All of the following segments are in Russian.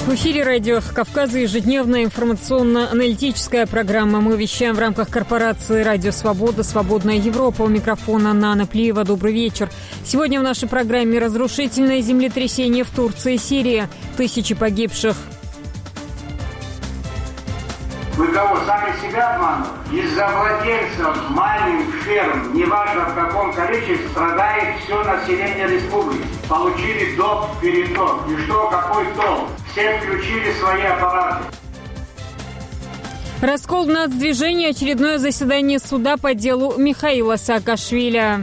В эфире радио Кавказа ежедневная информационно-аналитическая программа. Мы вещаем в рамках корпорации «Радио Свобода», «Свободная Европа». У микрофона Нана Плиева. Добрый вечер. Сегодня в нашей программе разрушительное землетрясение в Турции и Сирии. Тысячи погибших. Вы кого, сами себя обманываете? Из-за владельцев маленьких ферм, неважно в каком количестве, страдает все население республики. Получили доп. Переток. И что, какой толк? Все включили свои аппараты. Раскол в нацдвижении. Очередное заседание суда по делу Михаила Саакашвили.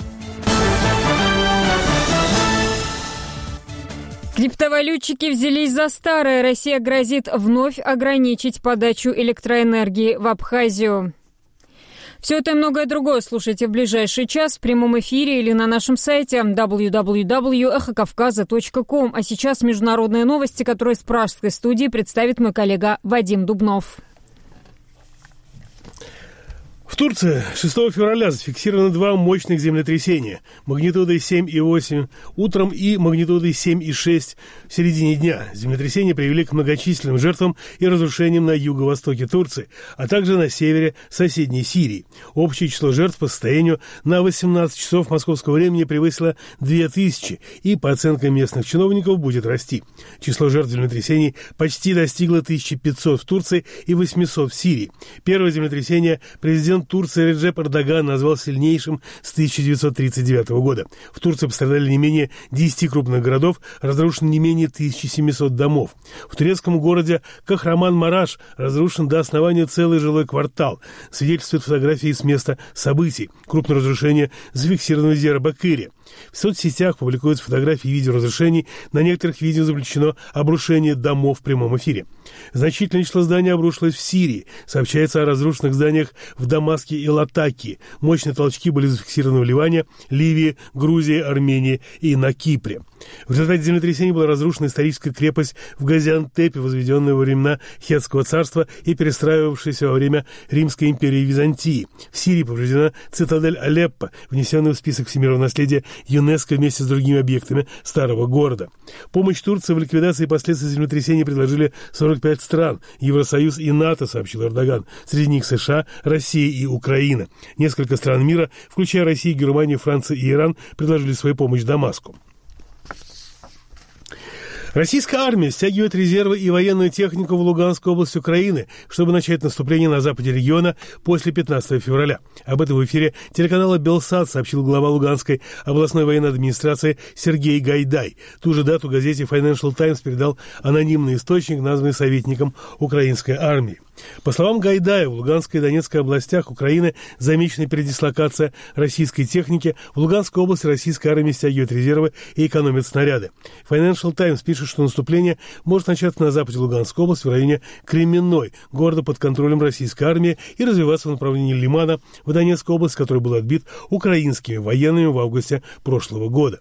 Криптовалютчики взялись за старое. Россия грозит вновь ограничить подачу электроэнергии в Абхазию. Все это и многое другое слушайте в ближайший час в прямом эфире или на нашем сайте www.эхокавказа.ком. А сейчас международные новости, которые с пражской студии представит мой коллега Вадим Дубнов. В Турции 6 февраля зафиксировано два мощных землетрясения магнитудой 7,8 утром и магнитудой 7,6 в середине дня. Землетрясения привели к многочисленным жертвам и разрушениям на юго-востоке Турции, а также на севере соседней Сирии. Общее число жертв по состоянию на 18 часов московского времени превысило 2000 и, по оценкам местных чиновников, будет расти. Число жертв землетрясений почти достигло 1500 в Турции и 800 в Сирии. Первое землетрясение президент Турции Реджеп Эрдоган назвал сильнейшим с 1939 года. В Турции пострадали не менее 10 крупных городов, разрушено не менее 1700 домов. В турецком городе Кахраман-Мараш разрушен до основания целый жилой квартал. Свидетельствуют фотографии с места событий. Крупное разрушение зафиксировано в Диярбакыре. В соцсетях публикуются фотографии и видео разрушений. На некоторых видео заключено обрушение домов в прямом эфире. Значительное число зданий обрушилось в Сирии. Сообщается о разрушенных зданиях в Дамаске и Латакии. Мощные толчки были зафиксированы в Ливане, Ливии, Грузии, Армении и на Кипре. В результате землетрясения была разрушена историческая крепость в Газиантепе, возведенная во времена Хеттского царства и перестраивавшаяся во время Римской империи Византии. В Сирии повреждена цитадель Алеппо, внесенная в список всемирного наследия ЮНЕСКО вместе с другими объектами старого города. Помощь Турции в ликвидации последствий землетрясения предложили 45 стран, Евросоюз и НАТО, сообщил Эрдоган. Среди них США, Россия и Украина. Несколько стран мира, включая Россию, Германию, Францию и Иран, предложили свою помощь Дамаску. Российская армия стягивает резервы и военную технику в Луганскую область Украины, чтобы начать наступление на западе региона после 15 февраля. Об этом в эфире телеканала «Белсат» сообщил глава Луганской областной военной администрации Сергей Гайдай. Ту же дату газете Financial Times передал анонимный источник, названный советником украинской армии. По словам Гайдая, в Луганской и Донецкой областях Украины замечена передислокация российской техники. В Луганской области российская армия стягивает резервы и экономит снаряды. Financial Times пишет, что наступление может начаться на западе Луганской области в районе Кременной, города под контролем российской армии, и развиваться в направлении Лимана в Донецкой области, который был отбит украинскими военными в августе прошлого года.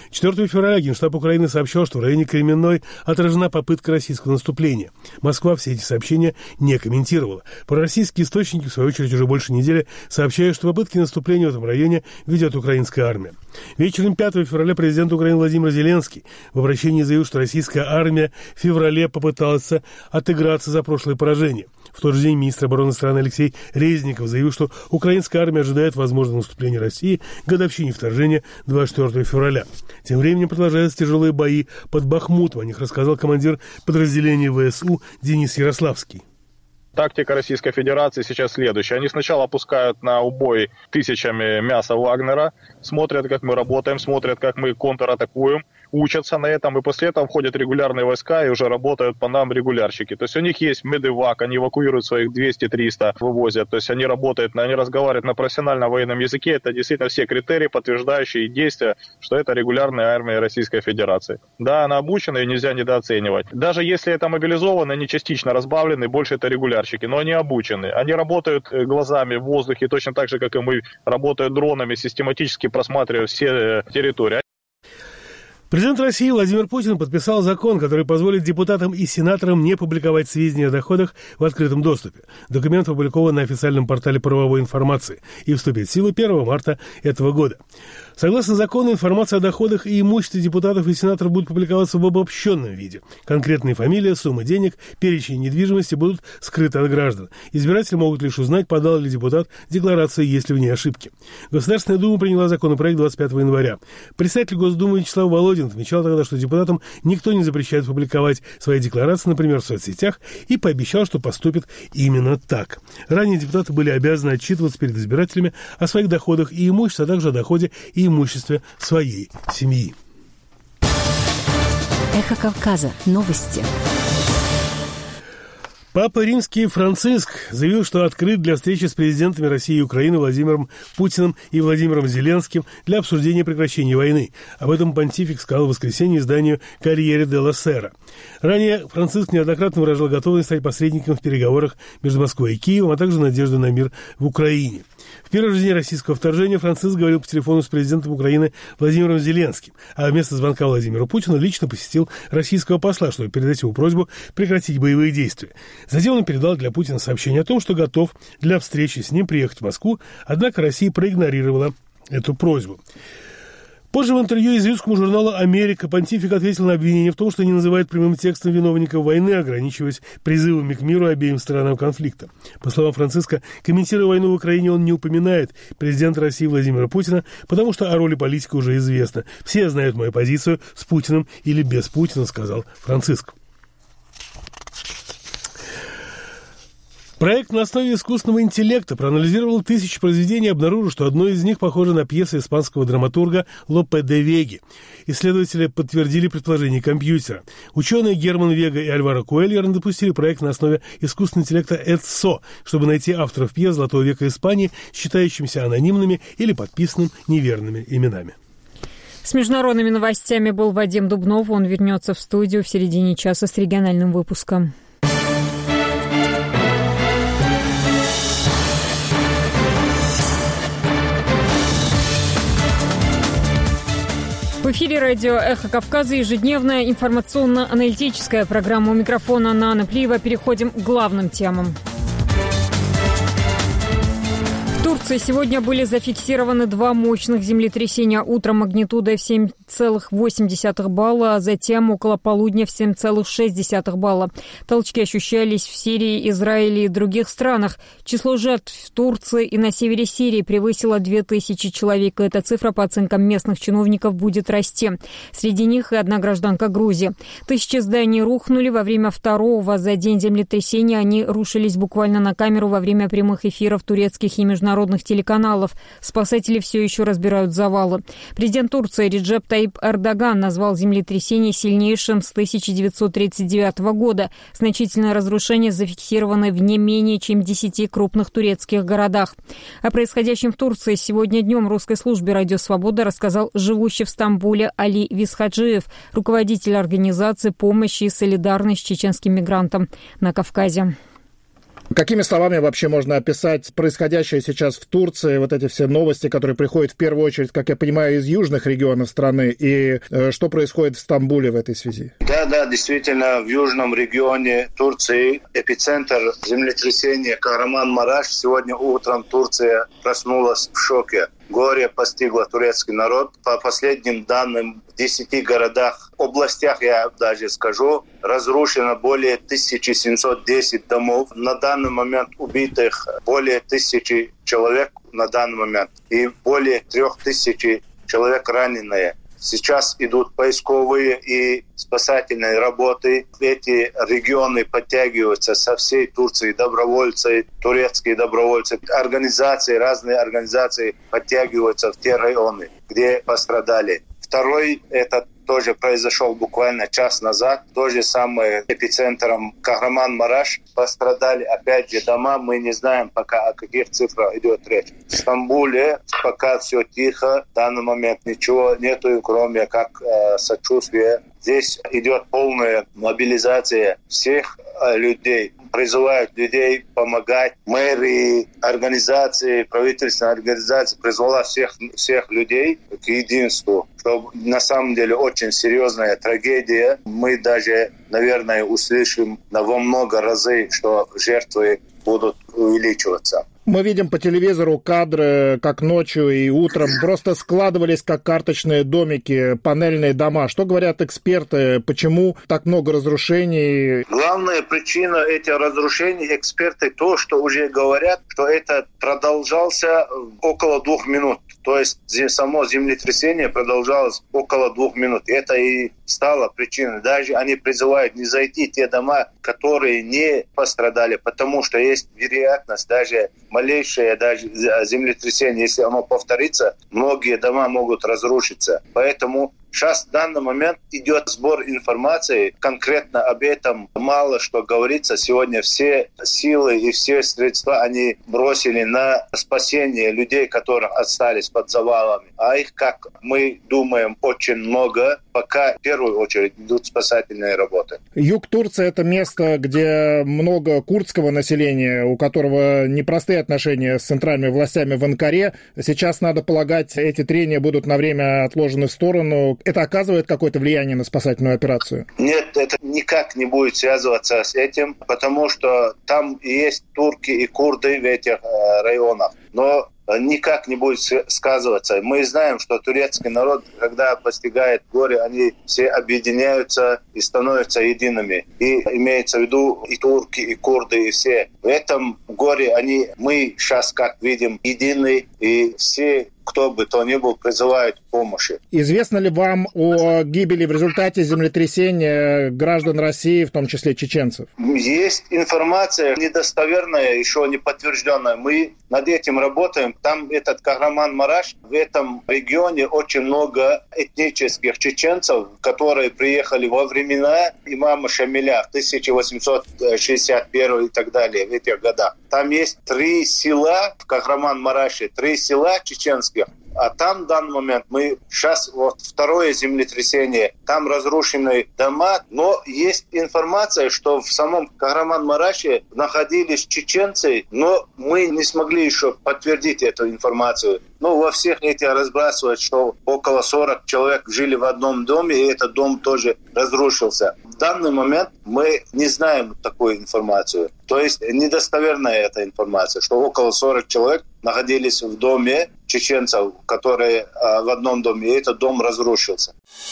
4 февраля Генштаб Украины сообщил, что в районе Кременной отражена попытка российского наступления. Москва все эти сообщения не комментировала. Пророссийские источники, в свою очередь, уже больше недели сообщают, что попытки наступления в этом районе ведет украинская армия. Вечером 5 февраля президент Украины Владимир Зеленский в обращении заявил, что российская армия в феврале попыталась отыграться за прошлое поражение. В тот же день министр обороны страны Алексей Резников заявил, что украинская армия ожидает возможного наступления России к годовщине вторжения 24 февраля. Тем временем продолжаются тяжелые бои под Бахмутом. О них рассказал командир подразделения ВСУ Денис Ярославский. Тактика Российской Федерации сейчас следующая. Они сначала пускают на убой тысячами мяса Вагнера, смотрят, как мы работаем, смотрят, как мы контратакуем, учатся на этом, и после этого входят регулярные войска и уже работают по нам регулярщики. То есть у них есть медэвак, они эвакуируют своих 200-300, вывозят. То есть они работают, они разговаривают на профессиональном военном языке. Это действительно все критерии, подтверждающие действия, что это регулярная армия Российской Федерации. Да, она обучена, ее нельзя недооценивать. Даже если это мобилизованы, они частично разбавлены, больше это регулярщики, но они обучены. Они работают глазами в воздухе, точно так же, как и мы, работают дронами, систематически просматривая все территории. Президент России Владимир Путин подписал закон, который позволит депутатам и сенаторам не публиковать сведения о доходах в открытом доступе. Документ опубликован на официальном портале правовой информации и вступит в силу 1 марта этого года. Согласно закону, информация о доходах и имуществе депутатов и сенаторов будет публиковаться в обобщенном виде. Конкретные фамилии, суммы денег, перечень недвижимости будут скрыты от граждан. Избиратели могут лишь узнать, подал ли депутат декларацию, есть ли в ней ошибки. Государственная Дума приняла законопроект 25 января. Председатель Госдумы Вячеслав Володин отмечал тогда, что депутатам никто не запрещает публиковать свои декларации, например, в соцсетях, и пообещал, что поступит именно так. Ранее депутаты были обязаны отчитываться перед избирателями о своих доходах и имуществе, а также о доходе и имуществе своей семьи. Эхо Кавказа. Новости. Папа Римский Франциск заявил, что открыт для встречи с президентами России и Украины Владимиром Путиным и Владимиром Зеленским для обсуждения прекращения войны. Об этом понтифик сказал в воскресенье изданию «Корьере делла Сера». Ранее Франциск неоднократно выражал готовность стать посредником в переговорах между Москвой и Киевом, а также надежду на мир в Украине. В первый же день российского вторжения Франциск говорил по телефону с президентом Украины Владимиром Зеленским, а вместо звонка Владимиру Путину лично посетил российского посла, чтобы передать ему просьбу прекратить боевые действия. Затем он передал для Путина сообщение о том, что готов для встречи с ним приехать в Москву, однако Россия проигнорировала эту просьбу. Позже в интервью израильскому журналу «Америка» понтифик ответил на обвинение в том, что не называет прямым текстом виновников войны, ограничиваясь призывами к миру обеим сторонам конфликта. По словам Франциска, комментируя войну в Украине, он не упоминает президента России Владимира Путина, потому что о роли политика уже известно. «Все знают мою позицию с Путиным или без Путина», сказал Франциск. Проект на основе искусственного интеллекта проанализировал тысячи произведений и обнаружил, что одно из них похоже на пьесу испанского драматурга Лопе де Веги. Исследователи подтвердили предположение компьютера. Ученые Герман Вега и Альваро Куэльер допустили проект на основе искусственного интеллекта ЭДСО, чтобы найти авторов пьес Золотого века Испании, считающимся анонимными или подписанным неверными именами. С международными новостями был Вадим Дубнов. Он вернется в студию в середине часа с региональным выпуском. В эфире радио «Эхо Кавказа», ежедневная информационно-аналитическая программа. У микрофона Нана Плиева. Переходим к главным темам. В Турции сегодня были зафиксированы 2 мощных землетрясения. Утром магнитудой в 7,8 балла, а затем около полудня в 7,6 балла. Толчки ощущались в Сирии, Израиле и других странах. Число жертв в Турции и на севере Сирии превысило 2000 человек. Эта цифра, по оценкам местных чиновников, будет расти. Среди них и одна гражданка Грузии. Тысячи зданий рухнули во время второго за день землетрясения. Они рушились буквально на камеру во время прямых эфиров турецких и международных телеканалов. Спасатели все еще разбирают завалы. Президент Турции Реджеп Таyyip Эрдоган назвал землетрясение сильнейшим с 1939 года. Значительные разрушения зафиксированы в не менее чем 10 крупных турецких городах. О происходящем в Турции сегодня днем русской службе «Радио Свобода» рассказал живущий в Стамбуле Али Висхаджиев, руководитель организации помощи и солидарности с чеченским мигрантам на Кавказе. Какими словами вообще можно описать происходящее сейчас в Турции, вот эти все новости, которые приходят в первую очередь, как я понимаю, из южных регионов страны, и что происходит в Стамбуле в этой связи? Да, действительно, в южном регионе Турции эпицентр землетрясения Kahramanmaraş. Сегодня утром Турция проснулась в шоке. Горе постигло турецкий народ. По последним данным, в 10 городах, областях, я даже скажу, разрушено более 1710 домов. На данный момент убитых более 1000 человек на данный момент. И более 3000 человек раненые. Сейчас идут поисковые и спасательные работы. Эти регионы подтягиваются со всей Турции добровольцы, турецкие добровольцы, организации, разные организации подтягиваются в те районы, где пострадали. Второй, это тоже произошел буквально час назад. То же самое эпицентром Kahramanmaraş. Пострадали опять же дома. Мы не знаем пока, о каких цифрах идет речь. В Стамбуле пока все тихо. В данный момент ничего нету, кроме как сочувствия Здесь идет полная мобилизация всех людей. Призывают людей помогать. Мэрии, организации, правительственные организации призвала всех людей к единству. Что на самом деле очень серьезная трагедия. Мы даже, наверное, услышим во много разы, что жертвы будут увеличиваться. Мы видим по телевизору кадры, как ночью и утром просто складывались как карточные домики, панельные дома. Что говорят эксперты? Почему так много разрушений? Главная причина этих разрушений, эксперты то, что уже говорят, что это продолжался около 2 минут. То есть само землетрясение продолжалось около 2 минут. Это и стало причиной. Даже они призывают не зайти в те дома, которые не пострадали, потому что есть вероятность, даже малейшее даже землетрясение, если оно повторится, многие дома могут разрушиться. Поэтому сейчас в данный момент идет сбор информации. Конкретно об этом мало что говорится. Сегодня все силы и все средства они бросили на спасение людей, которые остались под завалами. А их, как мы думаем, очень много. Пока в первую очередь идут спасательные работы. Юг Турции – это место, где много курдского населения, у которого непростые отношения с центральными властями в Анкаре. Сейчас, надо полагать, эти трения будут на время отложены в сторону. Это оказывает какое-то влияние на спасательную операцию? Нет, это никак не будет связываться с этим, потому что там есть турки и курды в этих районах. Но никак не будет сказываться. Мы знаем, что турецкий народ, когда постигает горе, они все объединяются и становятся едиными. И имеется в виду и турки, и курды, и все. В этом горе мы сейчас, как видим, едины, и все, кто бы то ни был, призывают к помощи. Известно ли вам о гибели в результате землетрясения граждан России, в том числе чеченцев? Есть информация недостоверная, еще не подтвержденная. Мы над этим работаем. Там этот Кахраман-Мараш, в этом регионе очень много этнических чеченцев, которые приехали во времена имама Шамиля в 1861 и так далее, в этих годах. Там есть 3 села в Кахраман-Мараше, 3 села чеченских. А там в данный момент мы сейчас второе землетрясение, там разрушены дома, но есть информация, что в самом Кахраман-Мараше находились чеченцы, но мы не смогли еще подтвердить эту информацию. Но во всех этих разбрасывают, что около 40 человек жили в одном доме, и этот дом тоже разрушился. В данный момент мы не знаем такую информацию. То есть недостоверная эта информация, что около 40 человек находились в доме чеченцев, которые в одном доме, и этот дом разрушился.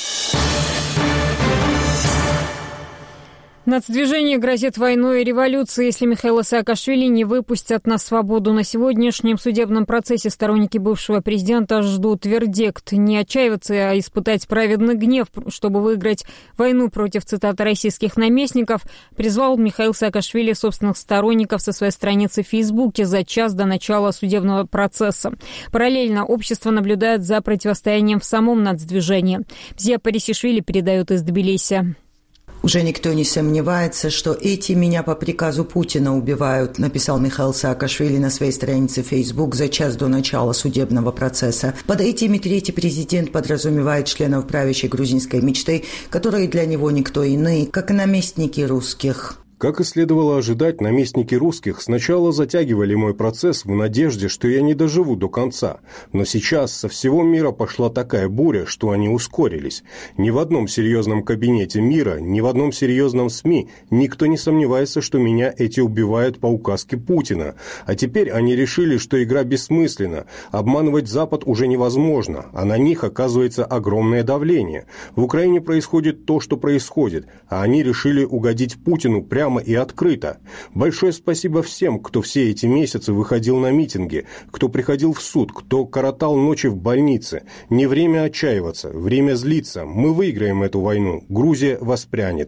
Нацдвижение грозит войной и революцией, если Михаила Саакашвили не выпустят на свободу. На сегодняшнем судебном процессе сторонники бывшего президента ждут вердикт. Не отчаиваться, а испытать праведный гнев, чтобы выиграть войну против, цитаты, российских наместников, призвал Михаил Саакашвили собственных сторонников со своей страницы в Фейсбуке за час до начала судебного процесса. Параллельно общество наблюдает за противостоянием в самом нацдвижении. Зия Парисишвили передает из Тбилиси. Уже никто не сомневается, что эти меня по приказу Путина убивают, написал Михаил Саакашвили на своей странице в Facebook за час до начала судебного процесса. Под этими третий президент подразумевает членов правящей грузинской мечты, которые для него никто иные, как наместники русских. Как и следовало ожидать, наместники русских сначала затягивали мой процесс в надежде, что я не доживу до конца. Но сейчас со всего мира пошла такая буря, что они ускорились. Ни в одном серьезном кабинете мира, ни в одном серьезном СМИ никто не сомневается, что меня эти убивают по указке Путина. А теперь они решили, что игра бессмысленна. Обманывать Запад уже невозможно, а на них оказывается огромное давление. В Украине происходит то, что происходит, а они решили угодить Путину прямо и открыто. Большое спасибо всем, кто все эти месяцы выходил на митинги, кто приходил в суд, кто коротал ночи в больнице. Не время отчаиваться, время злиться. Мы выиграем эту войну. Грузия воспрянет.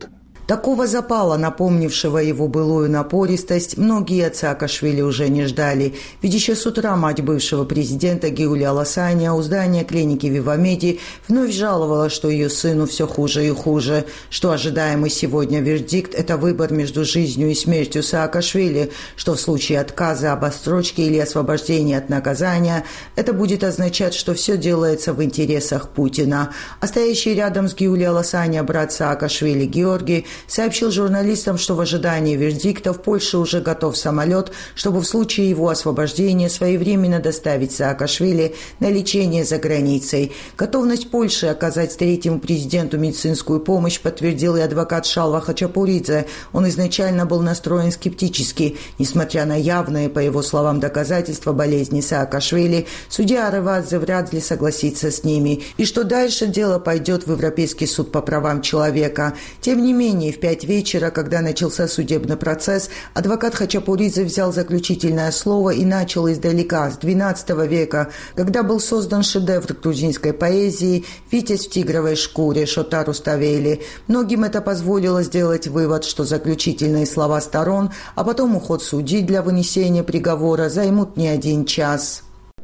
Такого запала, напомнившего его былую напористость, многие от Саакашвили уже не ждали. Ведь еще с утра мать бывшего президента Гиуля Аласаня у здания клиники Вивамеди вновь жаловала, что ее сыну все хуже и хуже, что ожидаемый сегодня вердикт – это выбор между жизнью и смертью Саакашвили, что в случае отказа об отсрочке или освобождении от наказания это будет означать, что все делается в интересах Путина. А стоящий рядом с Гиулей Аласаня брат Саакашвили Георгий сообщил журналистам, что в ожидании вердикта в Польше уже готов самолет, чтобы в случае его освобождения своевременно доставить Саакашвили на лечение за границей. Готовность Польши оказать третьему президенту медицинскую помощь подтвердил и адвокат Шалва Хачапуридзе. Он изначально был настроен скептически. Несмотря на явные, по его словам, доказательства болезни Саакашвили, судья Аравадзе вряд ли согласится с ними. И что дальше дело пойдет в Европейский суд по правам человека. Тем не менее, в 5 вечера, когда начался судебный процесс, адвокат Хачапуридзе взял заключительное слово и начал издалека, с XII века, когда был создан шедевр грузинской поэзии «Витязь в тигровой шкуре» Шота Руставели. Многим это позволило сделать вывод, что заключительные слова сторон, а потом уход судьи для вынесения приговора займут не 1 час.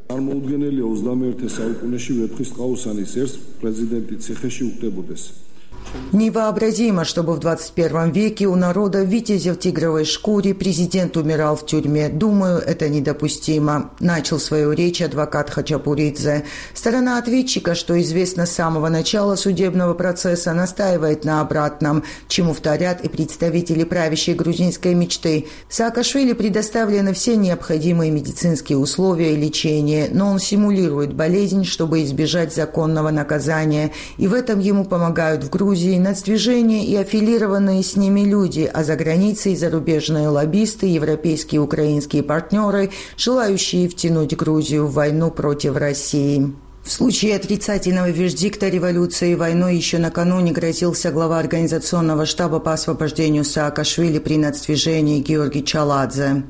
Невообразимо, чтобы в 21 веке у народа витязя в тигровой шкуре президент умирал в тюрьме. Думаю, это недопустимо. Начал свою речь адвокат Хачапуридзе. Сторона ответчика, что известно с самого начала судебного процесса, настаивает на обратном, чему вторят и представители правящей грузинской мечты. Саакашвили предоставлены все необходимые медицинские условия и лечение, но он симулирует болезнь, чтобы избежать законного наказания. И в этом ему помогают в Грузии нацдвижение и аффилированные с ними люди, а за границей зарубежные лоббисты, европейские и украинские партнеры, желающие втянуть Грузию в войну против России. В случае отрицательного вердикта революции и войной еще накануне грозился глава организационного штаба по освобождению Саакашвили при нацдвижении Георгий Чаладзе.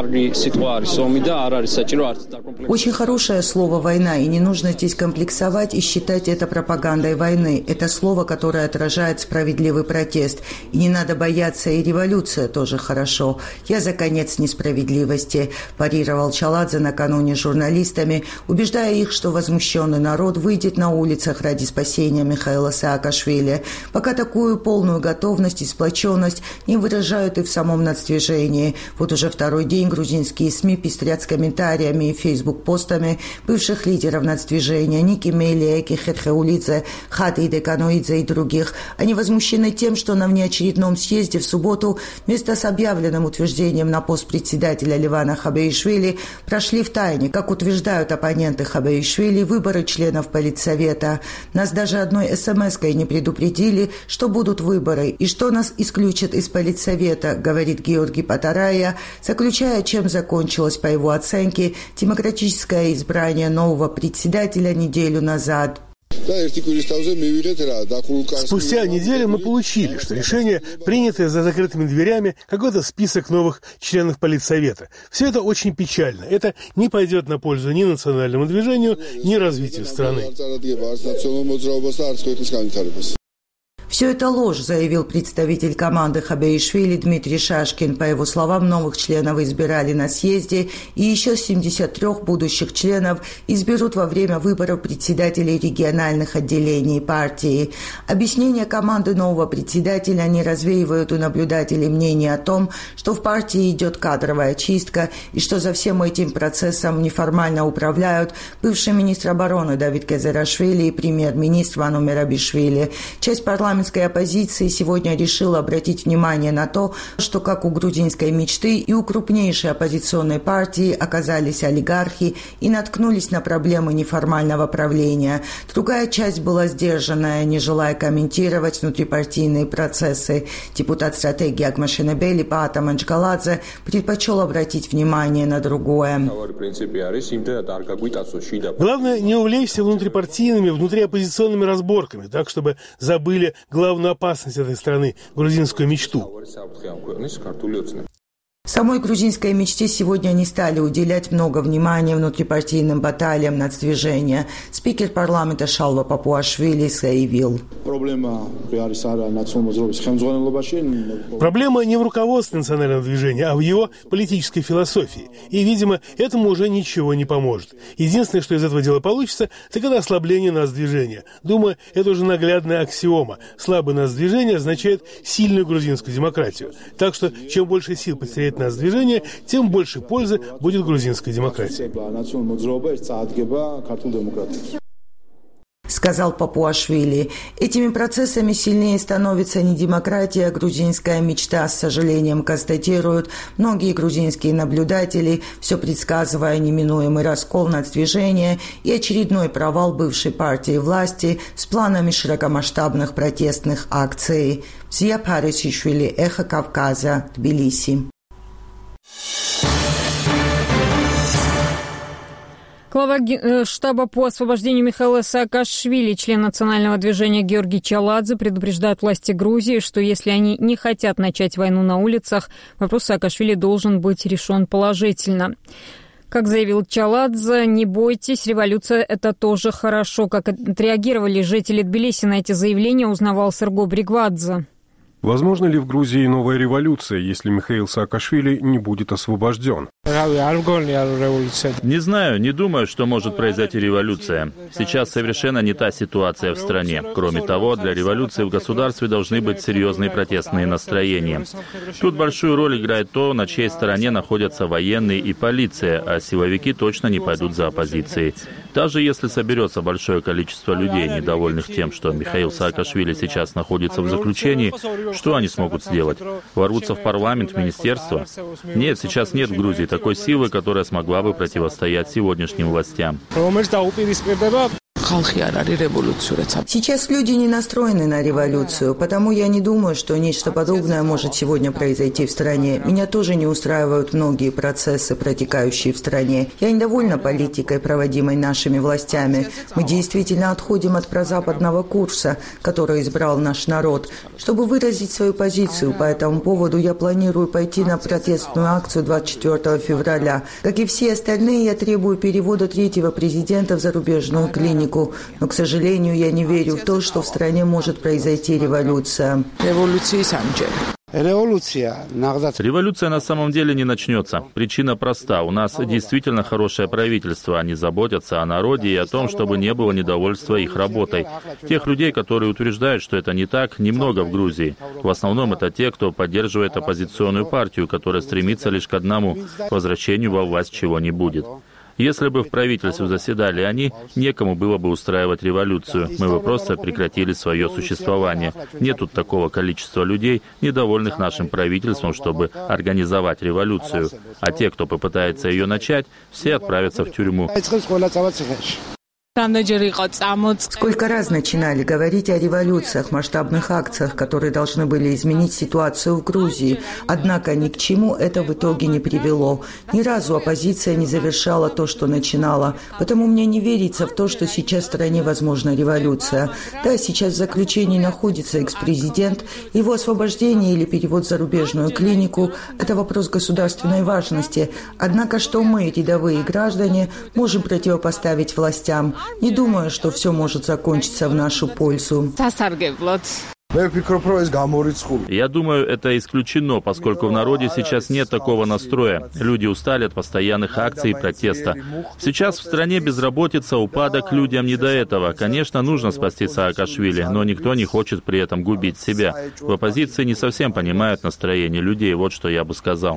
Очень хорошее слово «война», и не нужно здесь комплексовать и считать это пропагандой войны. Это слово, которое отражает справедливый протест. И не надо бояться, и революция тоже хорошо. Я за конец несправедливости, парировал Чаладзе накануне журналистами, убеждая их, что возмущенный народ выйдет на улицах ради спасения Михаила Саакашвили. Пока такую полную готовность и сплоченность не выражают и в самом нацдвижении. Вот уже второй день грузинские СМИ пестрят с комментариями и фейсбук-постами бывших лидеров нацдвижения Ники Мели, Эки Хетхеулидзе, Хаты Деканоидзе и других. Они возмущены тем, что на внеочередном съезде в субботу вместо с объявленным утверждением на пост председателя Левана Хабеишвили прошли втайне, как утверждают оппоненты Хабеишвили, выборы членов Политсовета. Нас даже одной смс-кой не предупредили, что будут выборы и что нас исключат из Политсовета, говорит Георгий Патарая, заключая, чем закончилось, по его оценке, демократическое избрание нового председателя неделю назад. Спустя неделю мы получили, что решение, принятое за закрытыми дверями, какой-то список новых членов Политсовета. Все это очень печально. Это не пойдет на пользу ни национальному движению, ни развитию страны. Все это ложь, заявил представитель команды Хабеишвили Дмитрий Шашкин. По его словам, новых членов избирали на съезде, и еще 73 будущих членов изберут во время выборов председателей региональных отделений партии. Объяснения команды нового председателя не развеивают у наблюдателей мнение о том, что в партии идет кадровая чистка, и что за всем этим процессом неформально управляют бывший министр обороны Давид Кезерашвили и премьер-министр Вану Мерабишвили. Часть парламентской оппозиции сегодня решила обратить внимание на то, что как у грузинской мечты и у крупнейшей оппозиционной партии оказались олигархи и наткнулись на проблемы неформального правления. Другая часть была сдержанная, не желая комментировать внутрипартийные процессы. Депутат стратегии Агмашенебели Паата Манчгаладзе предпочел обратить внимание на другое. Главное не увлечься внутрипартийными, внутриоппозиционными разборками, так, чтобы забыли главную опасность этой страны – грузинскую мечту. Самой грузинской мечте сегодня не стали уделять много внимания внутрипартийным баталиям нацдвижения. Спикер парламента Шалва Папуашвили заявил. Проблема не в руководстве национального движения, а в его политической философии. И, видимо, этому уже ничего не поможет. Единственное, что из этого дела получится, так это ослабление нацдвижения. Думаю, это уже наглядная аксиома. Слабое нацдвижение означает сильную грузинскую демократию. Так что, чем больше сил потеряет нацдвижение, тем больше пользы будет грузинской демократии. Сказал Папуашвили. Этими процессами сильнее становится не демократия, а грузинская мечта, с сожалением констатируют многие грузинские наблюдатели, все предсказывая неминуемый раскол нацдвижения и очередной провал бывшей партии власти с планами широкомасштабных протестных акций. Зия Парисишвили, Эхо Кавказа, Тбилиси. Глава штаба по освобождению Михаила Саакашвили, член национального движения Георгий Чаладзе, предупреждает власти Грузии, что если они не хотят начать войну на улицах, вопрос Саакашвили должен быть решен положительно. Как заявил Чаладзе, не бойтесь, революция – это тоже хорошо. Как отреагировали жители Тбилиси на эти заявления, узнавал Серго Бригвадзе. Возможно ли в Грузии новая революция, если Михаил Саакашвили не будет освобожден? Не знаю, не думаю, что может произойти революция. Сейчас совершенно не та ситуация в стране. Кроме того, для революции в государстве должны быть серьезные протестные настроения. Тут большую роль играет то, на чьей стороне находятся военные и полиция, а силовики точно не пойдут за оппозицией. Даже если соберется большое количество людей, недовольных тем, что Михаил Саакашвили сейчас находится в заключении, что они смогут сделать? Ворвутся в парламент, в министерство? Нет, сейчас нет в Грузии такой силы, которая смогла бы противостоять сегодняшним властям. Сейчас люди не настроены на революцию, потому я не думаю, что нечто подобное может сегодня произойти в стране. Меня тоже не устраивают многие процессы, протекающие в стране. Я недовольна политикой, проводимой нашими властями. Мы действительно отходим от прозападного курса, который избрал наш народ. Чтобы выразить свою позицию по этому поводу, я планирую пойти на протестную акцию 24 февраля. Как и все остальные, я требую перевода третьего президента в зарубежную клинику. Но, к сожалению, я не верю в то, что в стране может произойти революция. Революция на самом деле не начнется. Причина проста. У нас действительно хорошее правительство. Они заботятся о народе и о том, чтобы не было недовольства их работой. Тех людей, которые утверждают, что это не так, немного в Грузии. В основном это те, кто поддерживает оппозиционную партию, которая стремится лишь к одному – возвращению во власть чего не будет. Если бы в правительстве заседали они, некому было бы устраивать революцию. Мы бы просто прекратили свое существование. Нет тут такого количества людей, недовольных нашим правительством, чтобы организовать революцию. А те, кто попытается ее начать, все отправятся в тюрьму. Сколько раз начинали говорить о революциях, масштабных акциях, которые должны были изменить ситуацию в Грузии. Однако ни к чему это в итоге не привело. Ни разу оппозиция не завершала то, что начинала. Потому мне не верится в то, что сейчас в стране возможна революция. Да, сейчас в заключении находится экс-президент. Его освобождение или перевод в зарубежную клинику – это вопрос государственной важности. Однако что мы, рядовые граждане, можем противопоставить властям? Не думаю, что все может закончиться в нашу пользу. Я думаю, это исключено, поскольку в народе сейчас нет такого настроя. Люди устали от постоянных акций и протеста. Сейчас в стране безработица, упадок, людям не до этого. Конечно, нужно спасти Саакашвили, но никто не хочет при этом губить себя. В оппозиции не совсем понимают настроение людей, вот что я бы сказал.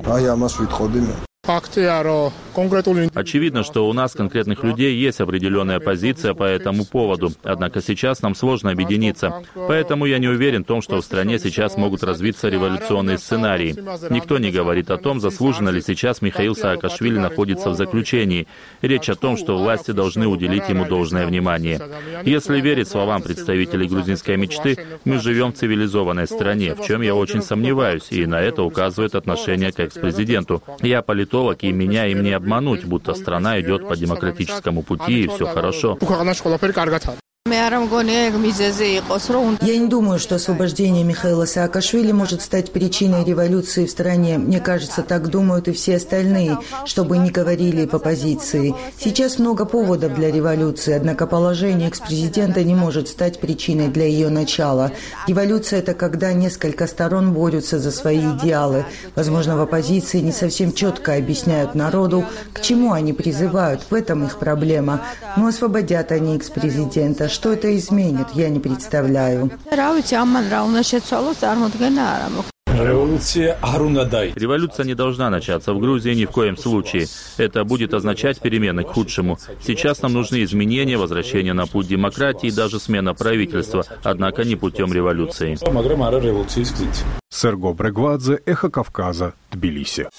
Очевидно, что у нас, конкретных людей, есть определенная позиция по этому поводу. Однако сейчас нам сложно объединиться. Поэтому я не уверен в том, что в стране сейчас могут развиться революционные сценарии. Никто не говорит о том, заслуженно ли сейчас Михаил Саакашвили находится в заключении. Речь о том, что власти должны уделить ему должное внимание. Если верить словам представителей грузинской мечты, мы живем в цивилизованной стране, в чем я очень сомневаюсь, и на это указывает отношение к экс-президенту. Я политолог, и меня им не обмануть, будто страна идет по демократическому пути, и все хорошо. Я не думаю, что освобождение Михаила Саакашвили может стать причиной революции в стране. Мне кажется, так думают и все остальные, чтобы не говорили в оппозиции. Сейчас много поводов для революции, однако положение экс-президента не может стать причиной для ее начала. Революция – это когда несколько сторон борются за свои идеалы. Возможно, в оппозиции не совсем четко объясняют народу, к чему они призывают. В этом их проблема. Но освободят они экс-президента. Что это изменит, я не представляю. Революция не должна начаться в Грузии ни в коем случае. Это будет означать перемены к худшему. Сейчас нам нужны изменения, возвращение на путь демократии и даже смена правительства, однако не путем революции. Серго Брегвадзе, Эхо Кавказа, Тбилиси.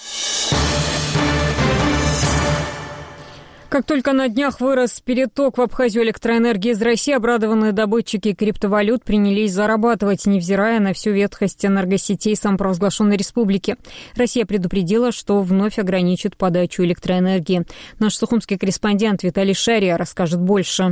Как только на днях вырос переток в Абхазию электроэнергии из России, обрадованные добытчики криптовалют принялись зарабатывать, невзирая на всю ветхость энергосетей самопровозглашенной республики. Россия предупредила, что вновь ограничит подачу электроэнергии. Наш сухумский корреспондент Виталий Шария расскажет больше.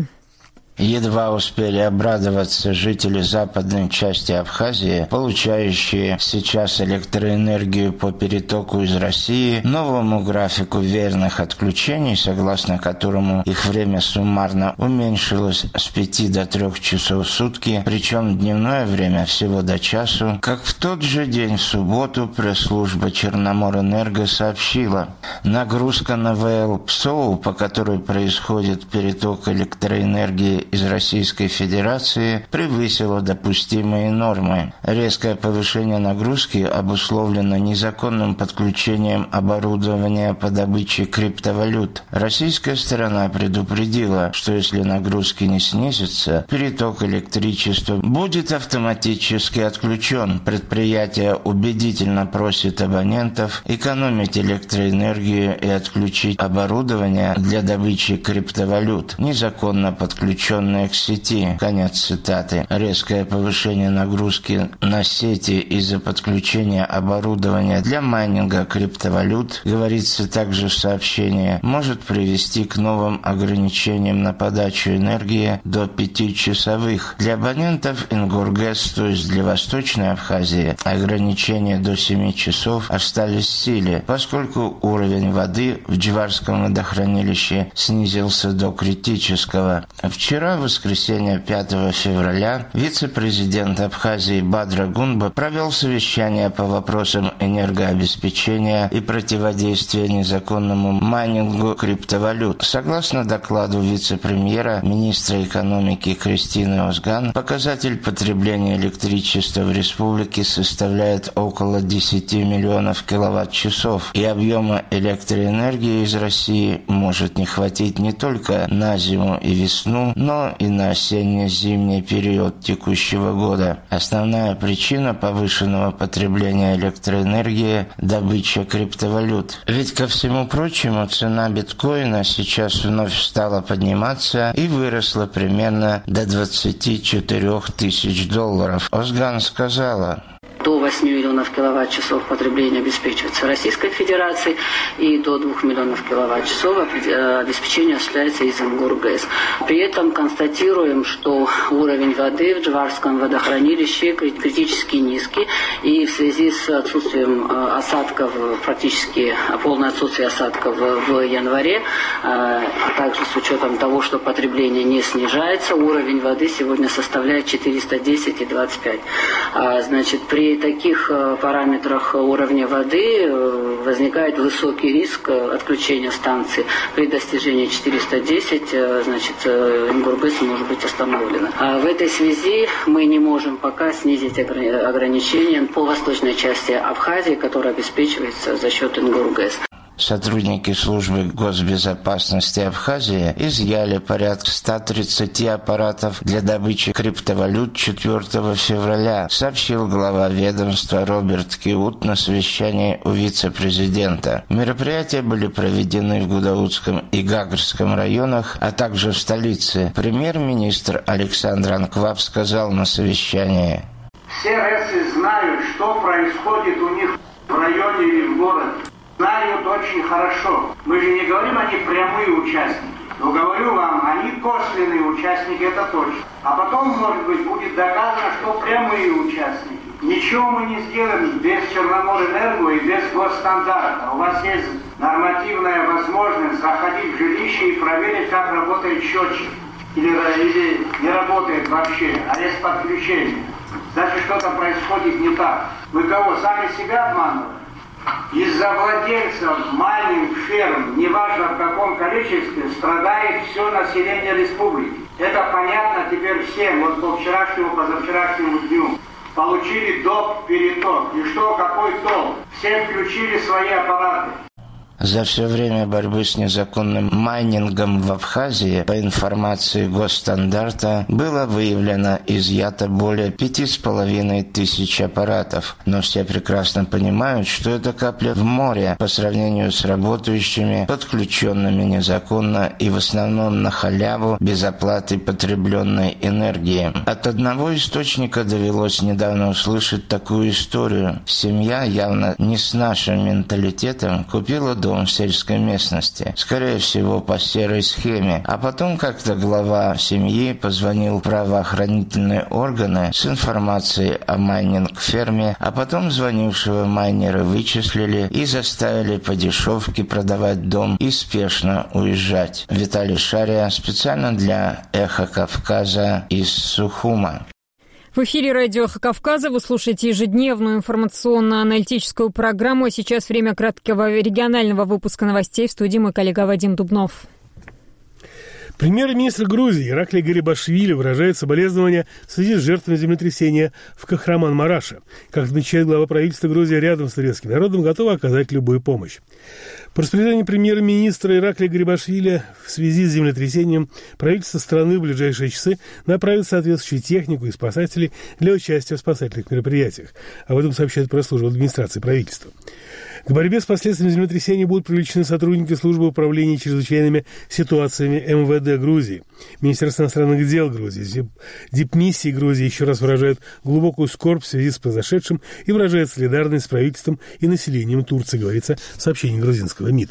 Едва успели обрадоваться жители западной части Абхазии, получающие сейчас электроэнергию по перетоку из России, новому графику верных отключений, согласно которому их время суммарно уменьшилось с 5 до 3 часов в сутки, причем дневное время всего до часу, как в тот же день в субботу пресс-служба Черноморэнерго сообщила, нагрузка на ВЛ ПСОУ, по которой происходит переток электроэнергии из Российской Федерации, превысило допустимые нормы. Резкое повышение нагрузки обусловлено незаконным подключением оборудования по добыче криптовалют. Российская сторона предупредила, что если нагрузки не снизятся, переток электричества будет автоматически отключен. Предприятие убедительно просит абонентов экономить электроэнергию и отключить оборудование для добычи криптовалют, незаконно подключенное к сети. Конец цитаты. Резкое повышение нагрузки на сети из-за подключения оборудования для майнинга криптовалют, говорится также в сообщении, может привести к новым ограничениям на подачу энергии до 5-часовых. Для абонентов Ингургэс, то есть для Восточной Абхазии, ограничения до 7 часов остались в силе, поскольку уровень воды в Джварском водохранилище снизился до критического. Вчера, в воскресенье 5 февраля, вице-президент Абхазии Бадра Гунба провел совещание по вопросам энергообеспечения и противодействия незаконному майнингу криптовалют. Согласно докладу вице-премьера, министра экономики Кристины Озган, показатель потребления электричества в республике составляет около 10 миллионов киловатт-часов, и объема электроэнергии из России может не хватить не только на зиму и весну, но и на осенне-зимний период текущего года. Основная причина повышенного потребления электроэнергии – добыча криптовалют. Ведь, ко всему прочему, цена биткоина сейчас вновь стала подниматься и выросла примерно до $24 тысяч. Озган сказала: до 8 миллионов киловатт-часов потребления обеспечивается Российской Федерацией, и до 2 миллионов киловатт-часов обеспечение осуществляется из Ингургэс. При этом констатируем, что уровень воды в Джварском водохранилище критически низкий, и в связи с отсутствием осадков, практически полное отсутствие осадков в январе, а также с учетом того, что потребление не снижается, уровень воды сегодня составляет 410,25. Значит, при таких параметрах уровня воды возникает высокий риск отключения станции. При достижении 410, значит, Ингургэс может быть остановлена. А в этой связи мы не можем пока снизить ограничения по восточной части Абхазии, которая обеспечивается за счет Ингургэс. Сотрудники службы госбезопасности Абхазии изъяли порядка 130 аппаратов для добычи криптовалют 4 февраля, сообщил глава ведомства Роберт Киут на совещании у вице-президента. Мероприятия были проведены в Гудаутском и Гагарском районах, а также в столице. Премьер-министр Александр Анкваб сказал на совещании: все РЭСы знают, что происходит у них в районе или в городе. Знают очень хорошо. Мы же не говорим, они прямые участники. Но говорю вам, они косвенные участники, это точно. А потом, может быть, будет доказано, что прямые участники. Ничего мы не сделаем без Черноморэнерго и без госстандарта. У вас есть нормативная возможность заходить в жилище и проверить, как работает счетчик. Или не работает вообще, а есть подключение. Значит, что-то происходит не так. Вы кого, сами себя обманываете? Из-за владельцев майнинг ферм, неважно в каком количестве, страдает все население республики. Это понятно теперь всем. Вот по вчерашнему, позавчерашнему дню получили доп. Переток. И что, какой толк? Все включили свои аппараты. За все время борьбы с незаконным майнингом в Абхазии, по информации госстандарта, было выявлено изъято более 5500 аппаратов. Но все прекрасно понимают, что это капля в море по сравнению с работающими, подключенными незаконно и в основном на халяву без оплаты потребленной энергии. От одного источника довелось недавно услышать такую историю. Семья, явно не с нашим менталитетом, купила дом в сельской местности, скорее всего по серой схеме, а потом как-то глава семьи позвонил в правоохранительные органы с информацией о майнинг-ферме, а потом звонившего майнеры вычислили и заставили по дешевке продавать дом и спешно уезжать. Виталий Шария специально для «Эхо Кавказа» из Сухума. В эфире радио «Эхо Кавказа» вы слушаете ежедневную информационно-аналитическую программу. А сейчас время краткого регионального выпуска новостей. В студии мой коллега Вадим Дубнов. Премьер-министр Грузии Ираклий Гарибашвили выражает соболезнования в связи с жертвами землетрясения в Кахраман-Мараше. Как отмечает глава правительства, Грузия рядом с турецким народом готова оказать любую помощь. По распоряжению премьер-министра Ираклия Гарибашвили в связи с землетрясением правительство страны в ближайшие часы направит соответствующую технику и спасателей для участия в спасательных мероприятиях. Об этом сообщает пресс-служба администрации правительства. К борьбе с последствиями землетрясения будут привлечены сотрудники службы управления чрезвычайными ситуациями МВД Грузии. Министерство иностранных дел Грузии, дипмиссии Грузии еще раз выражают глубокую скорбь в связи с произошедшим и выражают солидарность с правительством и населением Турции, говорится в сообщении грузинского МИД.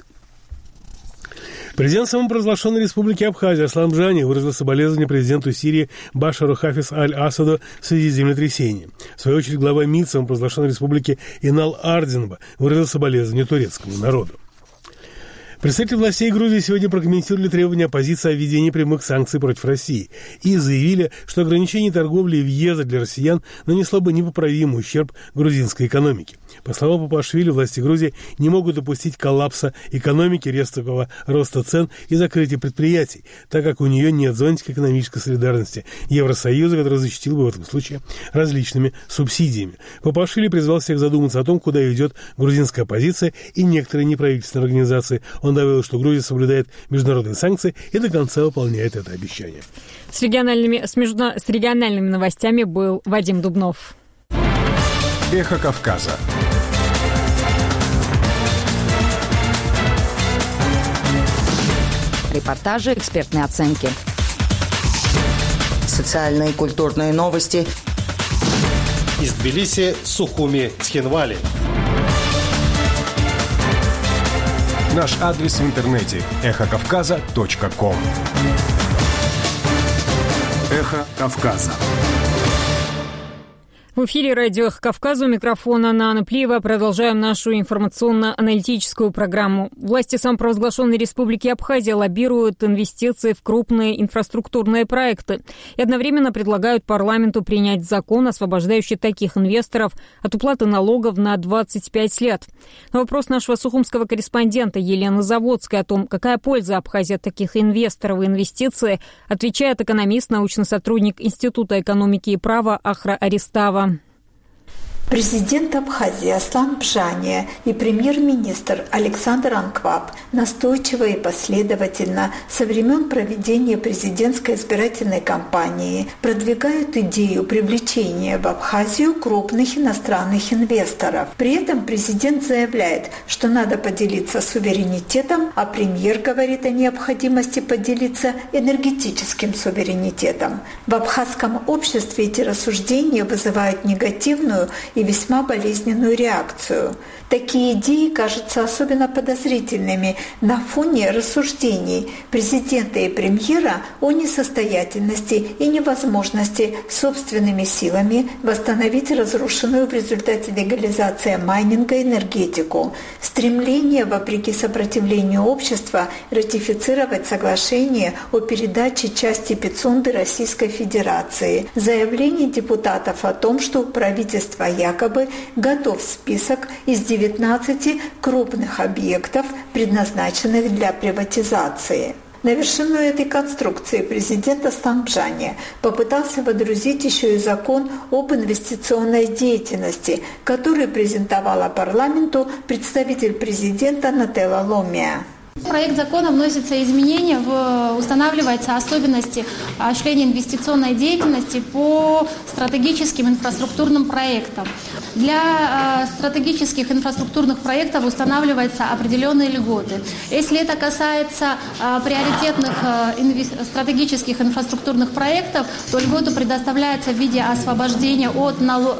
Президент самопровозглашенной республики Абхазия Аслан Бжани выразил соболезнования президенту Сирии Башару Хафиз аль-Асаду в связи с землетрясением. В свою очередь, глава МИД самопровозглашенной республики Инал Ардинба выразил соболезнования турецкому народу. Представители властей Грузии сегодня прокомментировали требования оппозиции о введении прямых санкций против России и заявили, что ограничение торговли и въезда для россиян нанесло бы непоправимый ущерб грузинской экономике. По словам Папашвили, власти Грузии не могут допустить коллапса экономики, резкого роста цен и закрытия предприятий, так как у нее нет зонтика экономической солидарности Евросоюза, который защитил бы в этом случае различными субсидиями. Папашвили призвал всех задуматься о том, куда ведет грузинская оппозиция и некоторые неправительственные организации. Он добавил, что Грузия соблюдает международные санкции и до конца выполняет это обещание. С региональными новостями был Вадим Дубнов. Эхо Кавказа. Репортажи, экспертные оценки. Социальные и культурные новости. Из Тбилиси, Сухуми, Цхинвали. Наш адрес в интернете – эхокавказа.ком. Эхо Кавказа. В эфире радио «Эхо Кавказа», у микрофона Анна Плиева. Продолжаем нашу информационно-аналитическую программу. Власти самопровозглашенной республики Абхазия лоббируют инвестиции в крупные инфраструктурные проекты и одновременно предлагают парламенту принять закон, освобождающий таких инвесторов от уплаты налогов на 25 лет. На вопрос нашего сухумского корреспондента Елены Заводской о том, какая польза Абхазии от таких инвесторов и инвестиций, отвечает экономист, научный сотрудник Института экономики и права Ахра Аристава. Президент Абхазии Аслан Бжани и премьер-министр Александр Анкваб настойчиво и последовательно со времен проведения президентской избирательной кампании продвигают идею привлечения в Абхазию крупных иностранных инвесторов. При этом президент заявляет, что надо поделиться суверенитетом, а премьер говорит о необходимости поделиться энергетическим суверенитетом. В абхазском обществе эти рассуждения вызывают негативную и весьма болезненную реакцию. Такие идеи кажутся особенно подозрительными на фоне рассуждений президента и премьера о несостоятельности и невозможности собственными силами восстановить разрушенную в результате легализации майнинга энергетику, стремление, вопреки сопротивлению общества, ратифицировать соглашение о передаче части Пицунды Российской Федерации, заявление депутатов о том, что правительство якобы готов список из 19 крупных объектов, предназначенных для приватизации. На вершину этой конструкции президент Аслан Бжания попытался водрузить еще и закон об инвестиционной деятельности, который презентовала парламенту представитель президента Нателла Ломия. В проект закона вносятся изменения, устанавливаются особенности осуществления инвестиционной деятельности по стратегическим инфраструктурным проектам. Для стратегических инфраструктурных проектов устанавливаются определенные льготы. Если это касается приоритетных стратегических инфраструктурных проектов, то льгота предоставляется в виде освобождения от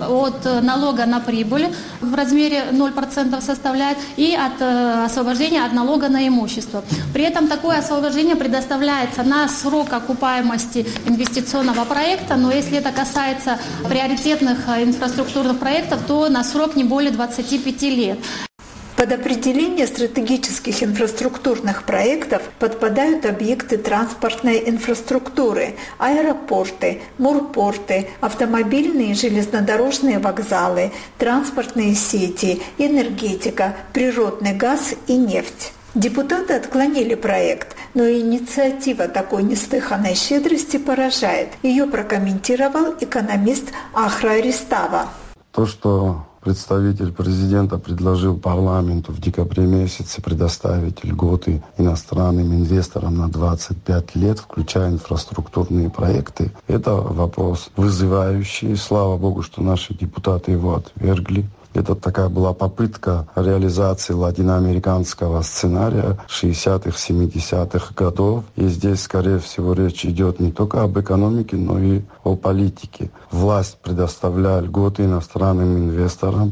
налога на прибыль в размере 0% составляет и от освобождения от налога на имущество. При этом такое освобождение предоставляется на срок окупаемости инвестиционного проекта, но если это касается приоритетных инфраструктурных проектов, то на срок не более 25 лет. Под определение стратегических инфраструктурных проектов подпадают объекты транспортной инфраструктуры, аэропорты, морпорты, автомобильные и железнодорожные вокзалы, транспортные сети, энергетика, природный газ и нефть. Депутаты отклонили проект, но инициатива такой неслыханной щедрости поражает. Ее прокомментировал экономист Ахра Ристава. То, что представитель президента предложил парламенту в декабре месяце предоставить льготы иностранным инвесторам на 25 лет, включая инфраструктурные проекты, это вопрос вызывающий. Слава богу, что наши депутаты его отвергли. Это такая была попытка реализации латиноамериканского сценария 60-х, 70-х годов. И здесь, скорее всего, речь идет не только об экономике, но и о политике. Власть, предоставляя льготы иностранным инвесторам,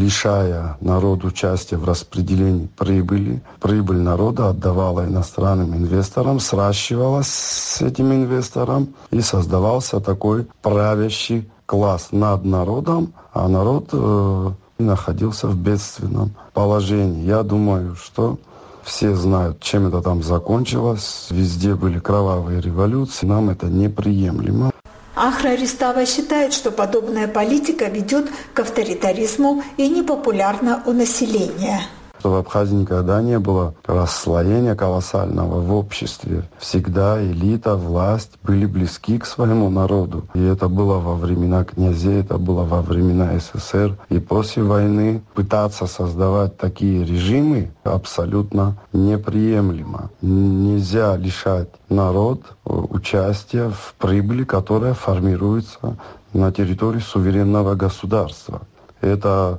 лишая народ участия в распределении прибыли. Прибыль народа отдавала иностранным инвесторам, сращивалась с этим инвестором и создавался такой правящий класс над народом, а народ находился в бедственном положении. Я думаю, что все знают, чем это там закончилось. Везде были кровавые революции. Нам это неприемлемо. Ахра Ристава считает, что подобная политика ведет к авторитаризму и непопулярна у населения. В Абхазии никогда не было расслоения колоссального в обществе. Всегда элита, власть были близки к своему народу. И это было во времена князей, это было во времена СССР. И после войны пытаться создавать такие режимы абсолютно неприемлемо. Нельзя лишать народ участия в прибыли, которая формируется на территории суверенного государства. Это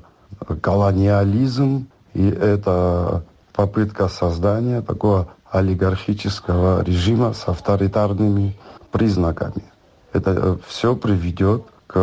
колониализм. И это попытка создания такого олигархического режима с авторитарными признаками. Это все приведет к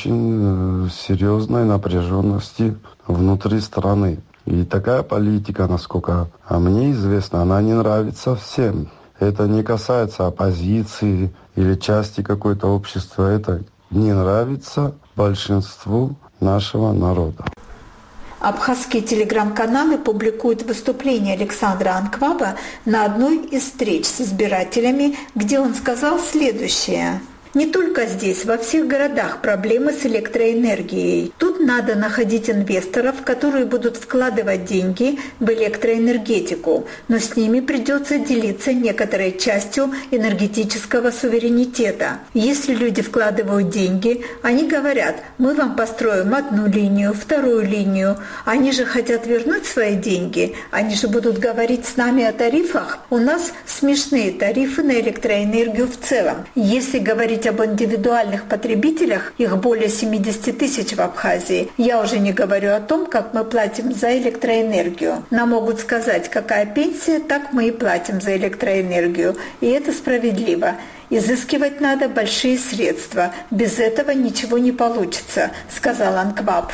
очень серьезной напряженности внутри страны. И такая политика, насколько мне известно, она не нравится всем. Это не касается оппозиции или части какой-то общества. Это не нравится большинству нашего народа. Абхазские телеграм-каналы публикуют выступление Александра Анкваба на одной из встреч с избирателями, где он сказал следующее. Не только здесь, во всех городах проблемы с электроэнергией. Тут надо находить инвесторов, которые будут вкладывать деньги в электроэнергетику, но с ними придется делиться некоторой частью энергетического суверенитета. Если люди вкладывают деньги, они говорят, мы вам построим одну линию, вторую линию. Они же хотят вернуть свои деньги, они же будут говорить с нами о тарифах. У нас смешные тарифы на электроэнергию в целом. Если говорить об индивидуальных потребителях, их более 70 тысяч в Абхазии. Я уже не говорю о том, как мы платим за электроэнергию. Нам могут сказать, какая пенсия, так мы и платим за электроэнергию. И это справедливо. Изыскивать надо большие средства. Без этого ничего не получится, сказал Анкваб.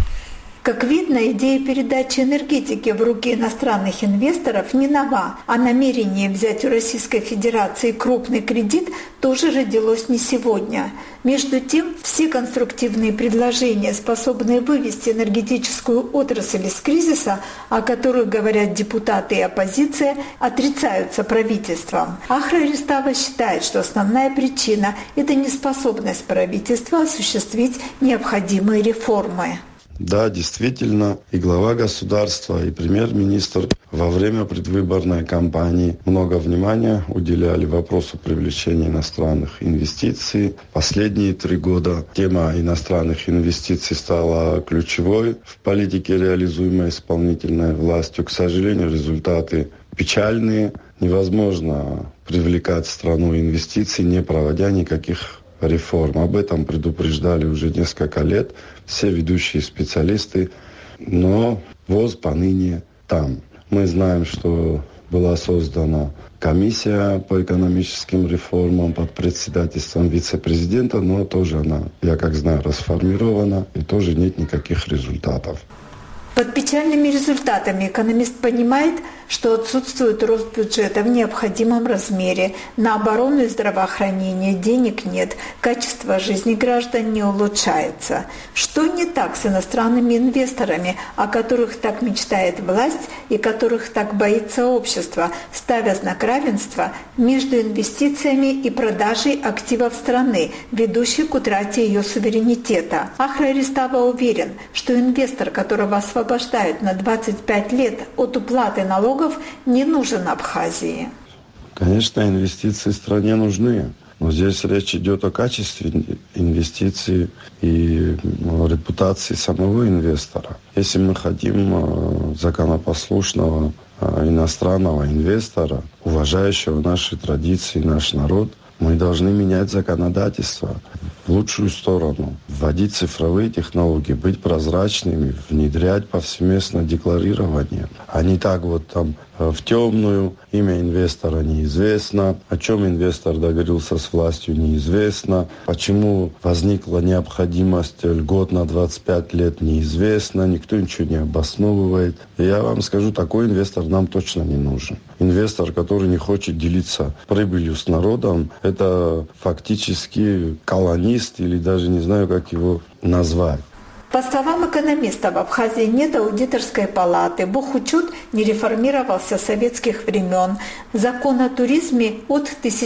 Как видно, идея передачи энергетики в руки иностранных инвесторов не нова, а намерение взять у Российской Федерации крупный кредит тоже родилось не сегодня. Между тем, все конструктивные предложения, способные вывести энергетическую отрасль из кризиса, о которых говорят депутаты и оппозиция, отрицаются правительством. Ахра Ристава считает, что основная причина – это неспособность правительства осуществить необходимые реформы. Да, действительно, и глава государства, и премьер-министр во время предвыборной кампании много внимания уделяли вопросу привлечения иностранных инвестиций. Последние 3 года тема иностранных инвестиций стала ключевой в политике, реализуемой исполнительной властью. К сожалению, результаты печальные. Невозможно привлекать в страну инвестиций, не проводя никаких реформ. Об этом предупреждали уже несколько лет все ведущие специалисты, но ВОЗ поныне там. Мы знаем, что была создана комиссия по экономическим реформам под председательством вице-президента, но тоже она, я как знаю, расформирована, и тоже нет никаких результатов. Под печальными результатами экономист понимает, что отсутствует рост бюджета в необходимом размере. На оборону и здравоохранение денег нет, качество жизни граждан не улучшается. Что не так с иностранными инвесторами, о которых так мечтает власть и которых так боится общество, ставя знак равенства между инвестициями и продажей активов страны, ведущей к утрате ее суверенитета? Ахра Ристава уверен, что инвестор, которого освобождают на 25 лет от уплаты налогов, не нужен Абхазии. Конечно, инвестиции стране нужны, но здесь речь идет о качестве инвестиций и репутации самого инвестора. Если мы хотим законопослушного иностранного инвестора, уважающего наши традиции, наш народ, мы должны менять законодательство в лучшую сторону, вводить цифровые технологии, быть прозрачными, внедрять повсеместно декларирование, а не так вот там в темную, имя инвестора неизвестно, о чем инвестор договорился с властью неизвестно, почему возникла необходимость льгот на 25 лет неизвестно, никто ничего не обосновывает. И я вам скажу, такой инвестор нам точно не нужен. Инвестор, который не хочет делиться прибылью с народом, это фактически колонист или даже не знаю, как его назвать. По словам экономиста, в Абхазии нет аудиторской палаты, Бухучет не реформировался с советских времен. Закон о туризме от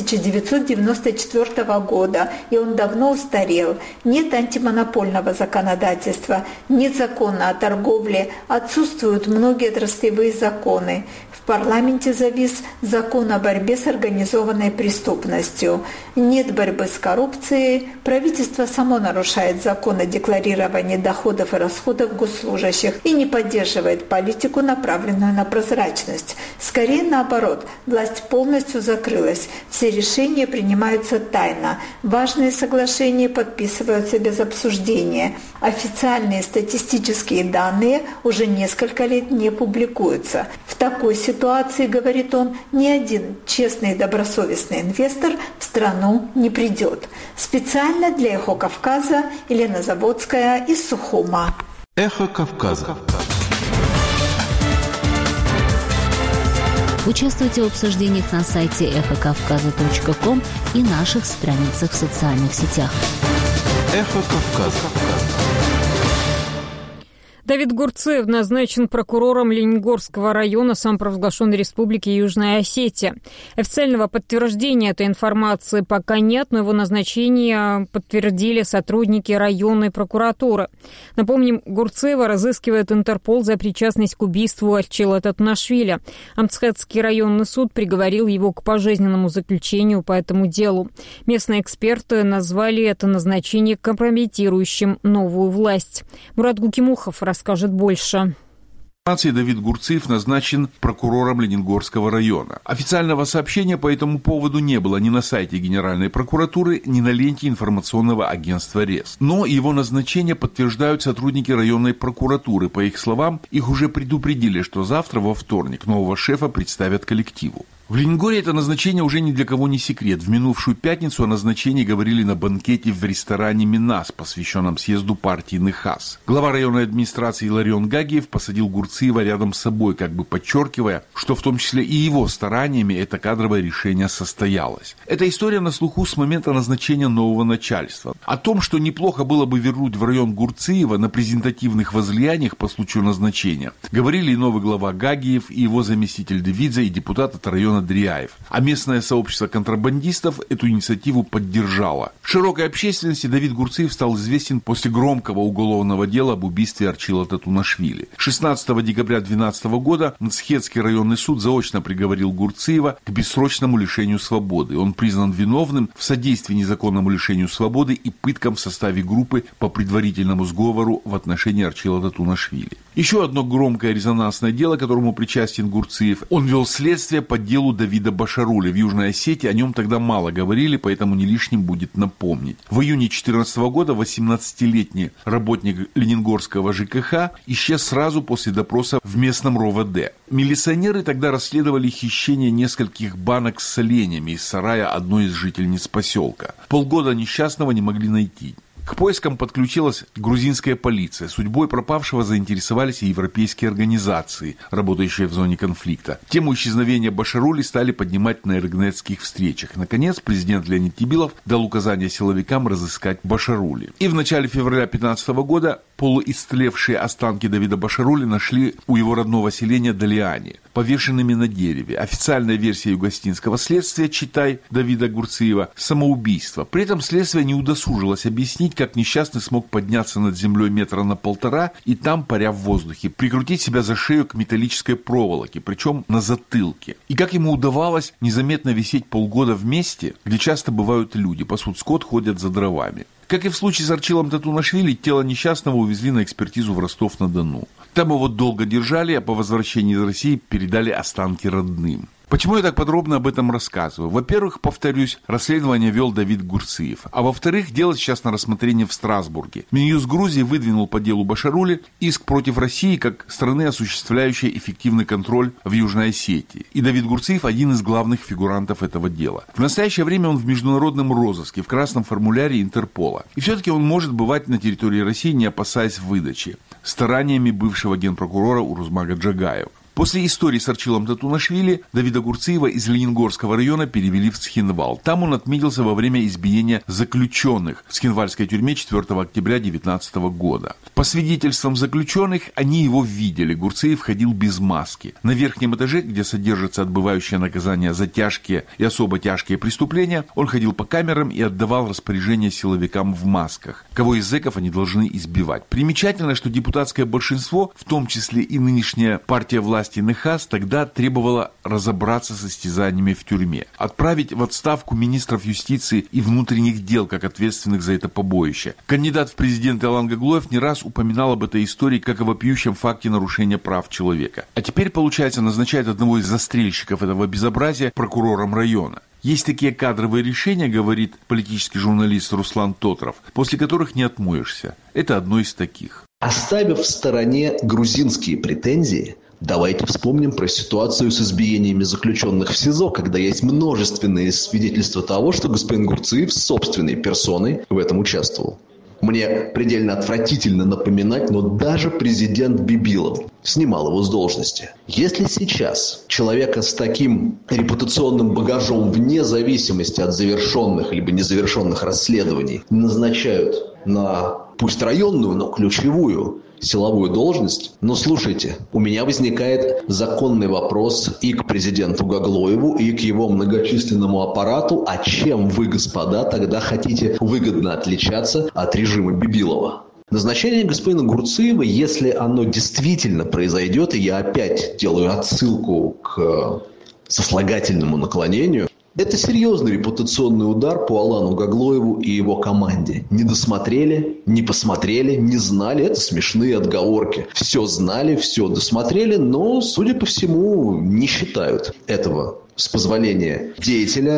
1994 года, и он давно устарел. Нет антимонопольного законодательства, нет закона о торговле, отсутствуют многие отраслевые законы. В парламенте завис закон о борьбе с организованной преступностью. Нет борьбы с коррупцией, правительство само нарушает закон о декларировании доходов и расходов госслужащих и не поддерживает политику, направленную на прозрачность. Скорее наоборот, власть полностью закрылась, все решения принимаются тайно, важные соглашения подписываются без обсуждения. Официальные статистические данные уже несколько лет не публикуются. В такой ситуации, говорит он, ни один честный и добросовестный инвестор в страну не придет. Специально для «Эхо Кавказа» Елена Заводская из Сухума. «Эхо Кавказа». Участвуйте в обсуждениях на сайте эхокавказа.ком и наших страницах в социальных сетях. «Эхо Кавказа». Давид Гурцеев назначен прокурором Лениногорского района самопровозглашенной республики Южная Осетия. Официального подтверждения этой информации пока нет, но его назначение подтвердили сотрудники районной прокуратуры. Напомним, Гурцеева разыскивает Интерпол за причастность к убийству Альчила Татнашвили. Амцхетский районный суд приговорил его к пожизненному заключению по этому делу. Местные эксперты назвали это назначение компрометирующим новую власть. Мурат Гукимухов расскажет больше. Давид Гурцеев назначен прокурором Лениногорского района. Официального сообщения по этому поводу не было ни на сайте Генеральной прокуратуры, ни на ленте информационного агентства РЕС. Но его назначение подтверждают сотрудники районной прокуратуры. По их словам, их уже предупредили, что завтра, во вторник, нового шефа представят коллективу. В Лениногории это назначение уже ни для кого не секрет. В минувшую пятницу о назначении говорили на банкете в ресторане «Минас», посвященном съезду партии НХАС. Глава районной администрации Иларион Гагиев посадил Гурциева рядом с собой, как бы подчеркивая, что в том числе и его стараниями это кадровое решение состоялось. Эта история на слуху с момента назначения нового начальства. О том, что неплохо было бы вернуть в район Гурциева на презентативных возлияниях по случаю назначения, говорили и новый глава Гагиев, и его заместитель Девидзе, и депутат от района Дрияев. А местное сообщество контрабандистов эту инициативу поддержало. Широкой общественности Давид Гурциев стал известен после громкого уголовного дела об убийстве Арчила Татунашвили. 16 декабря 2012 года Мцхетский районный суд заочно приговорил Гурциева к бессрочному лишению свободы. Он признан виновным в содействии незаконному лишению свободы и пыткам в составе группы по предварительному сговору в отношении Арчила Татунашвили. Еще одно громкое резонансное дело, которому причастен Гурциев. Он вел следствие по делу Давида Башаруля в Южной Осетии. О нем тогда мало говорили, поэтому не лишним будет напомнить. В июне 2014 года 18-летний работник Ленингорского ЖКХ исчез сразу после допроса в местном РОВД. Милиционеры тогда расследовали хищение нескольких банок с соленьями из сарая одной из жительниц поселка. Полгода несчастного не могли найти. К поискам подключилась грузинская полиция. Судьбой пропавшего заинтересовались и европейские организации, работающие в зоне конфликта. Тему исчезновения Башарули стали поднимать на эргнетских встречах. Наконец, президент Леонид Тибилов дал указание силовикам разыскать Башарули. И в начале февраля 2015 года полуистлевшие останки Давида Башарули нашли у его родного селения Далиане, повешенными на дереве. Официальная версия югостинского следствия, читай Давида Гурциева, самоубийство. При этом следствие не удосужилось объяснить, как несчастный смог подняться над землей 1,5 метра и там, паря в воздухе, прикрутить себя за шею к металлической проволоке, причем на затылке. И как ему удавалось незаметно висеть полгода в месте, где часто бывают люди, пасут скот, ходят за дровами. Как и в случае с Арчилом Татунашвили, тело несчастного увезли на экспертизу в Ростов-на-Дону. Там его долго держали, а по возвращении из России передали останки родным. Почему я так подробно об этом рассказываю? Во-первых, повторюсь, расследование вел Давид Гурциев. А во-вторых, дело сейчас на рассмотрение в Страсбурге. Минюст Грузии выдвинул по делу Башарули иск против России как страны, осуществляющей эффективный контроль в Южной Осетии. И Давид Гурциев один из главных фигурантов этого дела. В настоящее время он в международном розыске, в красном формуляре Интерпола. И все-таки он может бывать на территории России, не опасаясь выдачи, стараниями бывшего генпрокурора Урузмага Джагаева. После истории с Арчилом Татунашвили Давида Гурциева из Ленингорского района перевели в Цхинвал. Там он отметился во время избиения заключенных в Цхинвальской тюрьме 4 октября 2019 года. По свидетельствам заключенных, они его видели. Гурциев ходил без маски. На верхнем этаже, где содержится отбывающее наказание за тяжкие и особо тяжкие преступления, он ходил по камерам и отдавал распоряжения силовикам в масках. Кого из зэков они должны избивать. Примечательно, что депутатское большинство, в том числе и нынешняя партия власти НХАС, тогда требовала разобраться с истязаниями в тюрьме, отправить в отставку министров юстиции и внутренних дел как ответственных за это побоище. Кандидат в президенты Алан Гаглоев не раз упоминал об этой истории как о вопиющем факте нарушения прав человека. А теперь, получается, назначает одного из застрельщиков этого безобразия прокурором района. Есть такие кадровые решения, говорит политический журналист Руслан Тотров, после которых не отмоешься. Это одно из таких. Оставив в стороне грузинские претензии, давайте вспомним про ситуацию с избиениями заключенных в СИЗО, когда есть множественные свидетельства того, что господин Гурциев с собственной персоной в этом участвовал. Мне предельно отвратительно напоминать, но даже президент Бибилов снимал его с должности. Если сейчас человека с таким репутационным багажом, вне зависимости от завершенных либо незавершенных расследований, назначают на пусть районную, но ключевую силовую должность, но слушайте, у меня возникает законный вопрос и к президенту Гаглоеву, и к его многочисленному аппарату, а чем вы, господа, тогда хотите выгодно отличаться от режима Бибилова? Назначение господина Гурциева, если оно действительно произойдет, и я опять делаю отсылку к сослагательному наклонению, это серьезный репутационный удар по Алану Гаглоеву и его команде. Не досмотрели, не посмотрели, не знали. Это смешные отговорки. Все знали, все досмотрели, но, судя по всему, не считают этого, с позволения деятеля,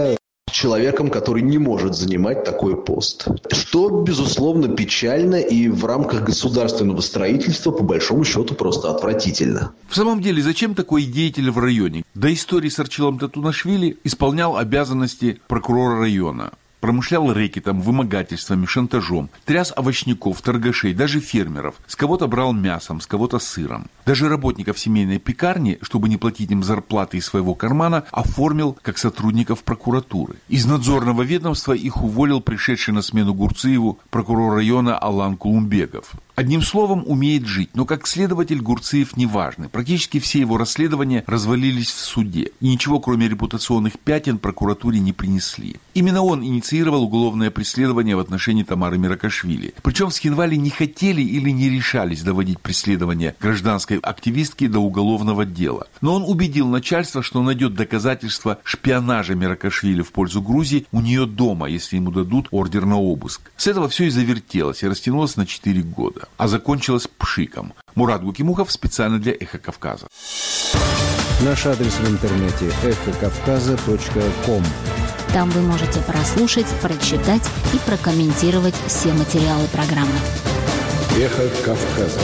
человеком, который не может занимать такой пост. Что, безусловно, печально и в рамках государственного строительства, по большому счету, просто отвратительно. В самом деле, зачем такой деятель в районе? До истории с Арчилом Татунашвили исполнял обязанности прокурора района. Промышлял рэкетом, вымогательствами, шантажом, тряс овощников, торгашей, даже фермеров. С кого-то брал мясом, с кого-то сыром. Даже работников семейной пекарни, чтобы не платить им зарплаты из своего кармана, оформил как сотрудников прокуратуры. Из надзорного ведомства их уволил пришедший на смену Гурциеву прокурор района Алан Кулумбеков. Одним словом, умеет жить, но как следователь Гурциев неважный. Практически все его расследования развалились в суде. И ничего, кроме репутационных пятен, прокуратуре не принесли. Именно он инициировал уголовное преследование в отношении Тамары Миракашвили. Причем в Схинвале не хотели или не решались доводить преследование гражданской активистки до уголовного дела. Но он убедил начальство, что найдет доказательства шпионажа Миракашвили в пользу Грузии у нее дома, если ему дадут ордер на обыск. С этого все и завертелось, и растянулось на 4 года. А закончилось пшиком. Мурат Гукимухов специально для «Эхо Кавказа». Наш адрес в интернете эхокавказа.ком. Там вы можете прослушать, прочитать и прокомментировать все материалы программы. «Эхо Кавказа».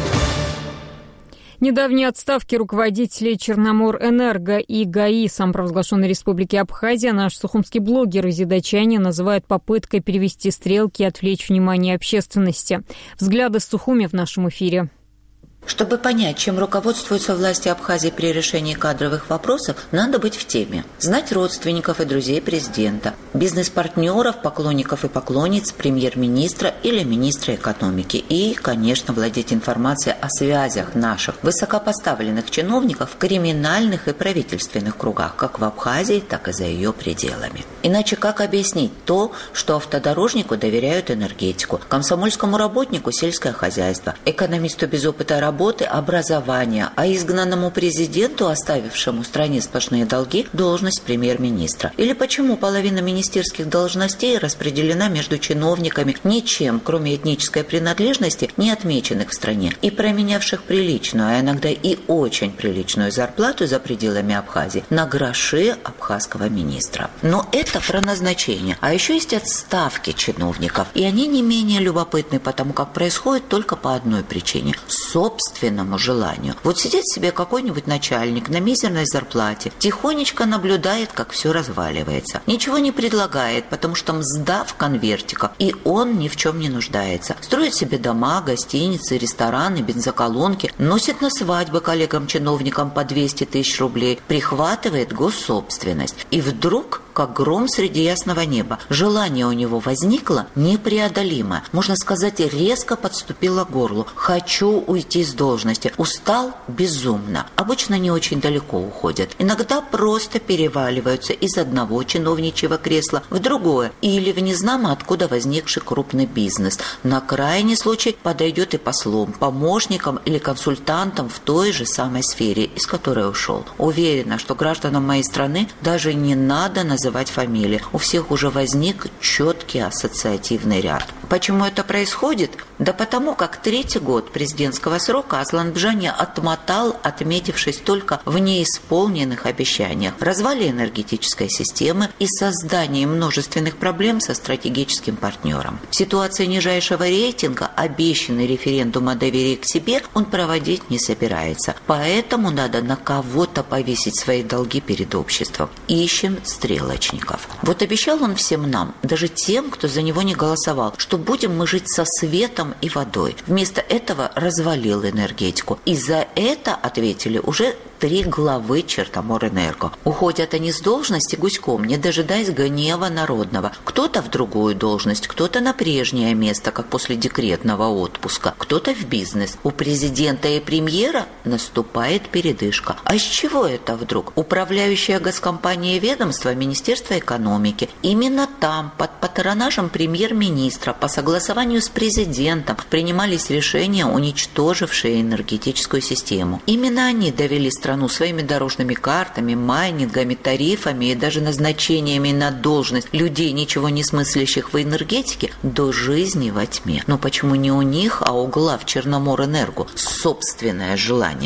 Недавние отставки руководителей Черноморэнерго и ГАИ самопровозглашенной Республики Абхазия наш сухумский блогер из Идачани называет попыткой перевести стрелки и отвлечь внимание общественности. Взгляды с Сухуми в нашем эфире. Чтобы понять, чем руководствуются власти Абхазии при решении кадровых вопросов, надо быть в теме. Знать родственников и друзей президента, бизнес-партнеров, поклонников и поклонниц премьер-министра или министра экономики. И, конечно, владеть информацией о связях наших высокопоставленных чиновников в криминальных и правительственных кругах, как в Абхазии, так и за ее пределами. Иначе как объяснить то, что автодорожнику доверяют энергетику, комсомольскому работнику – сельское хозяйство, экономисту без опыта работы, образования, а изгнанному президенту, оставившему стране сплошные долги, должность премьер-министра? Или почему половина министерских должностей распределена между чиновниками, ничем, кроме этнической принадлежности, не отмеченных в стране и променявших приличную, а иногда и очень приличную зарплату за пределами Абхазии на гроши абхазского министра? Но это про назначение. А еще есть отставки чиновников, и они не менее любопытны, потому как происходит только по одной причине – собственному желанию. Вот сидит себе какой-нибудь начальник на мизерной зарплате, тихонечко наблюдает, как все разваливается. Ничего не предлагает, потому что мзда в конвертиках, и он ни в чем не нуждается. Строит себе дома, гостиницы, рестораны, бензоколонки, носит на свадьбы коллегам-чиновникам по 200 тысяч рублей, прихватывает госсобственность. И вдруг, как гром среди ясного неба, желание у него возникло непреодолимое. Можно сказать, резко подступило к горлу. Хочу уйти с должности. Устал безумно. Обычно не очень далеко уходят. Иногда просто переваливаются из одного чиновничьего кресла в другое или в незнамо откуда возникший крупный бизнес. На крайний случай подойдет и послом, помощником или консультантом в той же самой сфере, из которой ушел. Уверена, что гражданам моей страны даже не надо называть фамилии. У всех уже возник четкий ассоциативный ряд. Почему это происходит? Да потому как 3-й год президентского срока Аслан Бжани отмотал, отметившись только в неисполненных обещаниях, развале энергетической системы и создании множественных проблем со стратегическим партнером. В ситуации нижайшего рейтинга обещанный референдум о доверии к себе он проводить не собирается. Поэтому надо на кого-то повесить свои долги перед обществом. Ищем стрелочников. Вот обещал он всем нам, даже тем, кто за него не голосовал, что будем мы жить со светом и водой. Вместо этого развалил энергетику. И за это ответили уже 3 главы Черноморэнерго. Уходят они с должности гуськом, не дожидаясь гнева народного. Кто-то в другую должность, кто-то на прежнее место, как после декретного отпуска, кто-то в бизнес. У президента и премьера наступает передышка. А с чего это вдруг? Управляющая госкомпания ведомства Министерства экономики. Именно там, под патронажем премьер-министра, по согласованию с президентом, принимались решения, уничтожившие энергетическую систему. Именно они довели страну своими дорожными картами, майнингами, тарифами и даже назначениями на должность людей, ничего не смыслящих в энергетике, до жизни во тьме. Но почему не у них, а у глав Черноморэнерго собственное желание?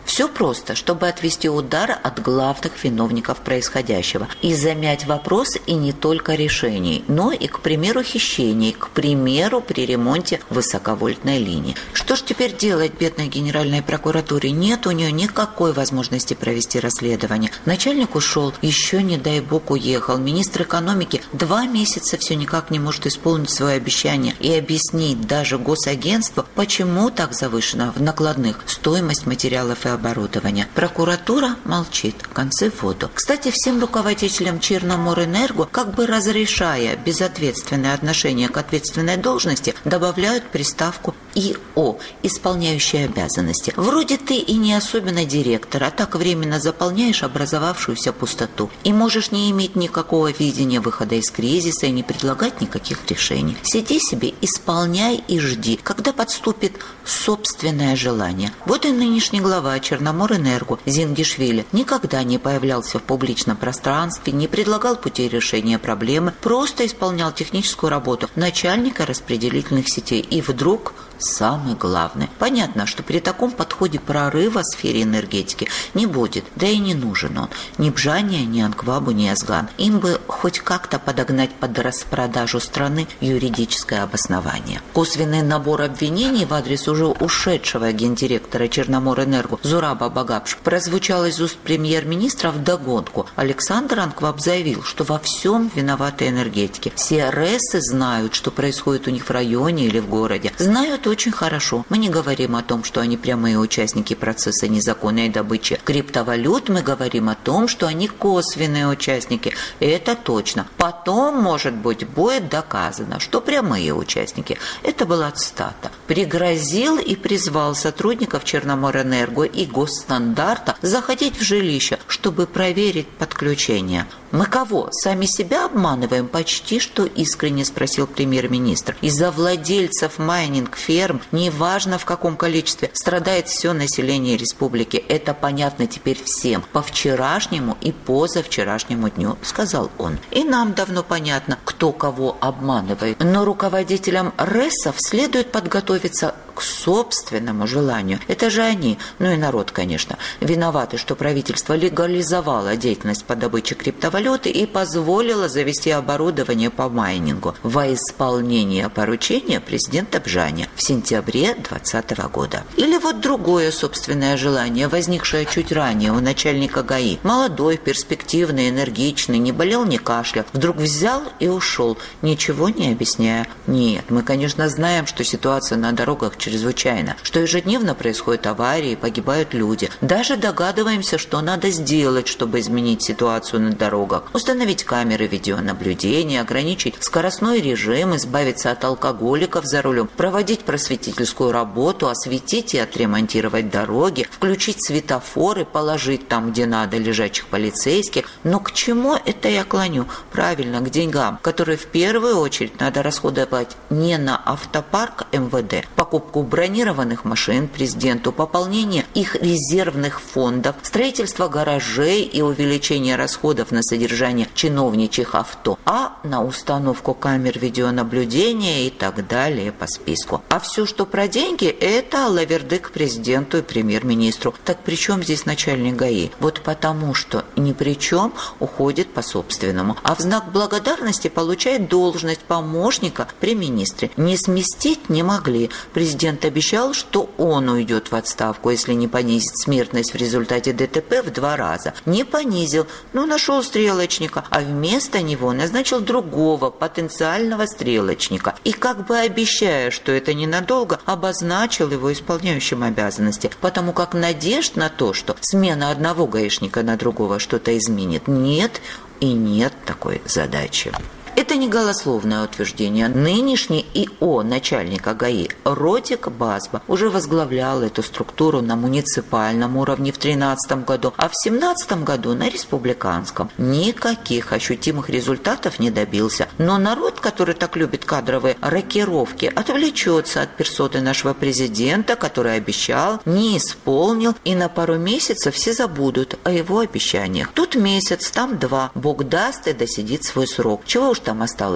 Все просто, чтобы отвести удар от главных виновников происходящего и замять вопрос и не только решений, но и, к примеру, хищений, к примеру, при ремонте высоковольтной линии. Что ж теперь делать бедной Генеральной прокуратуре? Нет у нее никакой возможности провести расследование. Начальник ушел, еще, не дай бог, уехал. Министр экономики 2 месяца все никак не может исполнить свое обещание и объяснить даже госагентству, почему так завышена в накладных стоимость материалов и оборудования. Прокуратура молчит, концы в воду. Кстати, всем руководителям Черноморэнерго, как бы разрешая безответственное отношение к ответственной должности, добавляют приставку ИО, исполняющие обязанности. Вроде ты и не особенно директор, а так временно заполняешь образовавшуюся пустоту и можешь не иметь никакого видения выхода из кризиса и не предлагать никаких решений. Сиди себе, исполняй и жди, когда подступит собственное желание. Вот и нынешний глава Черноморэнерго Зингишвили никогда не появлялся в публичном пространстве, не предлагал путей решения проблемы, просто исполнял техническую работу начальника распределительных сетей. И вдруг самый главный. Понятно, что при таком подходе прорыва в сфере энергетики не будет, да и не нужен он. Ни Бжания, ни Анквабу, ни Азган. Им бы хоть как-то подогнать под распродажу страны юридическое обоснование. Косвенный набор обвинений в адрес уже ушедшего гендиректора Черноморэнерго Зураба Багапш прозвучал из уст премьер-министра вдогонку. Александр Анкваб заявил, что во всем виноваты энергетики. Все РЭСы знают, что происходит у них в районе или в городе. Знают очень хорошо. Мы не говорим о том, что они прямые участники процесса незаконной добычи криптовалют. Мы говорим о том, что они косвенные участники. Это точно. Потом, может быть, будет доказано, что прямые участники. Это была цитата. Пригрозил и призвал сотрудников Черноморэнерго и Госстандарта заходить в жилище, чтобы проверить подключение. Мы кого? Сами себя обманываем? Почти что искренне спросил премьер-министр. Из-за владельцев майнинг-ферм, неважно в каком количестве, страдает все население республики. Это понятно теперь всем. По вчерашнему и позавчерашнему дню, сказал он. И нам давно понятно, кто кого обманывает. Но руководителям РЭСов следует подготовиться к собственному желанию. Это же они, ну и народ, конечно, виноваты, что правительство легализовало деятельность по добыче криптовалюты и позволило завести оборудование по майнингу во исполнение поручения президента Бжания в сентябре 2020 года. Или вот другое собственное желание, возникшее чуть ранее у начальника ГАИ. Молодой, перспективный, энергичный, не болел, не кашлял. Вдруг взял и ушел, ничего не объясняя. Нет, мы, конечно, знаем, что ситуация на дорогах чрезвычайно, что ежедневно происходят аварии, погибают люди. Даже догадываемся, что надо сделать, чтобы изменить ситуацию на дорогах. Установить камеры видеонаблюдения, ограничить скоростной режим, избавиться от алкоголиков за рулем, проводить просветительскую работу, осветить и отремонтировать дороги, включить светофоры, положить там, где надо, лежачих полицейских. Но к чему это я клоню? Правильно, к деньгам, которые в первую очередь надо расходовать не на автопарк МВД, покупку бронированных машин президенту, пополнение их резервных фондов, строительство гаражей и увеличение расходов на содержание чиновничьих авто, а на установку камер видеонаблюдения и так далее по списку. А все, что про деньги, это лавердык президенту и премьер-министру. Так при чем здесь начальник ГАИ? Вот потому, что ни при чем уходит по собственному, а в знак благодарности получает должность помощника при министре. Не сместить не могли. Президент обещал, что он уйдет в отставку, если не понизит смертность в результате ДТП в 2 раза. Не понизил, но нашел стрелочника, а вместо него назначил другого потенциального стрелочника. И как бы обещая, что это ненадолго, обозначил его исполняющим обязанности, потому как надежд на то, что смена одного гаишника на другого что-то изменит, нет и нет такой задачи. Это не голословное утверждение. Нынешний ИО начальника ГАИ Ротик Базба уже возглавлял эту структуру на муниципальном уровне в 2013 году, а в 2017 году на республиканском. Никаких ощутимых результатов не добился. Но народ, который так любит кадровые рокировки, отвлечется от персоны нашего президента, который обещал, не исполнил, и на пару месяцев все забудут о его обещаниях. Тут месяц, там 2. Бог даст и досидит свой срок. Чего уж там осталось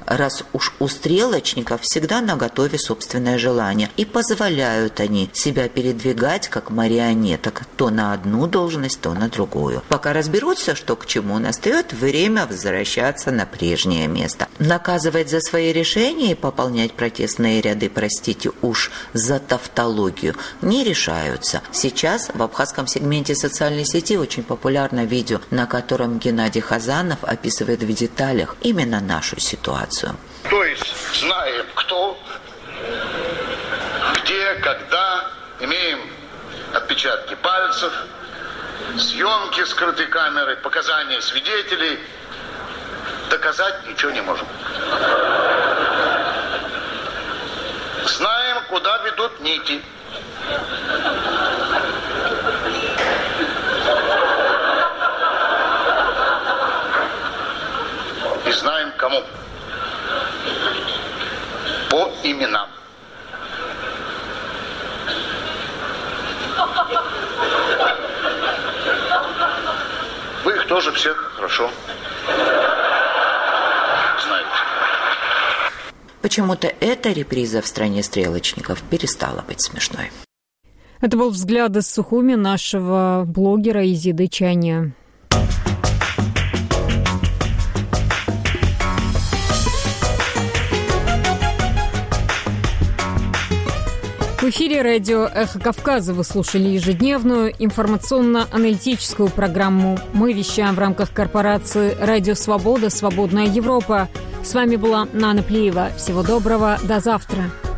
раз уж у стрелочников всегда наготове собственное желание, и позволяют они себя передвигать как марионеток то на одну должность, то на другую. Пока разберутся, что к чему, настает время возвращаться на прежнее место. Наказывать за свои решения и пополнять протестные ряды, простите уж за тавтологию, не решаются. Сейчас в абхазском сегменте социальной сети очень популярно видео, на котором Геннадий Хазанов описывает в деталях именно нашу ситуацию. То есть знаем, кто, где, когда, имеем отпечатки пальцев, съемки скрытой камеры, показания свидетелей. Доказать ничего не можем. Знаем, куда ведут нити. И знаем, кому. По именам. Вы их тоже всех хорошо знаете. Почему-то эта реприза в стране стрелочников перестала быть смешной. Это был взгляд из Сухуми нашего блогера Изиды Чаня. В эфире радио «Эхо Кавказа» вы слушали ежедневную информационно-аналитическую программу. Мы вещаем в рамках корпорации «Радио Свобода. Свободная Европа». С вами была Нана Плиева. Всего доброго. До завтра.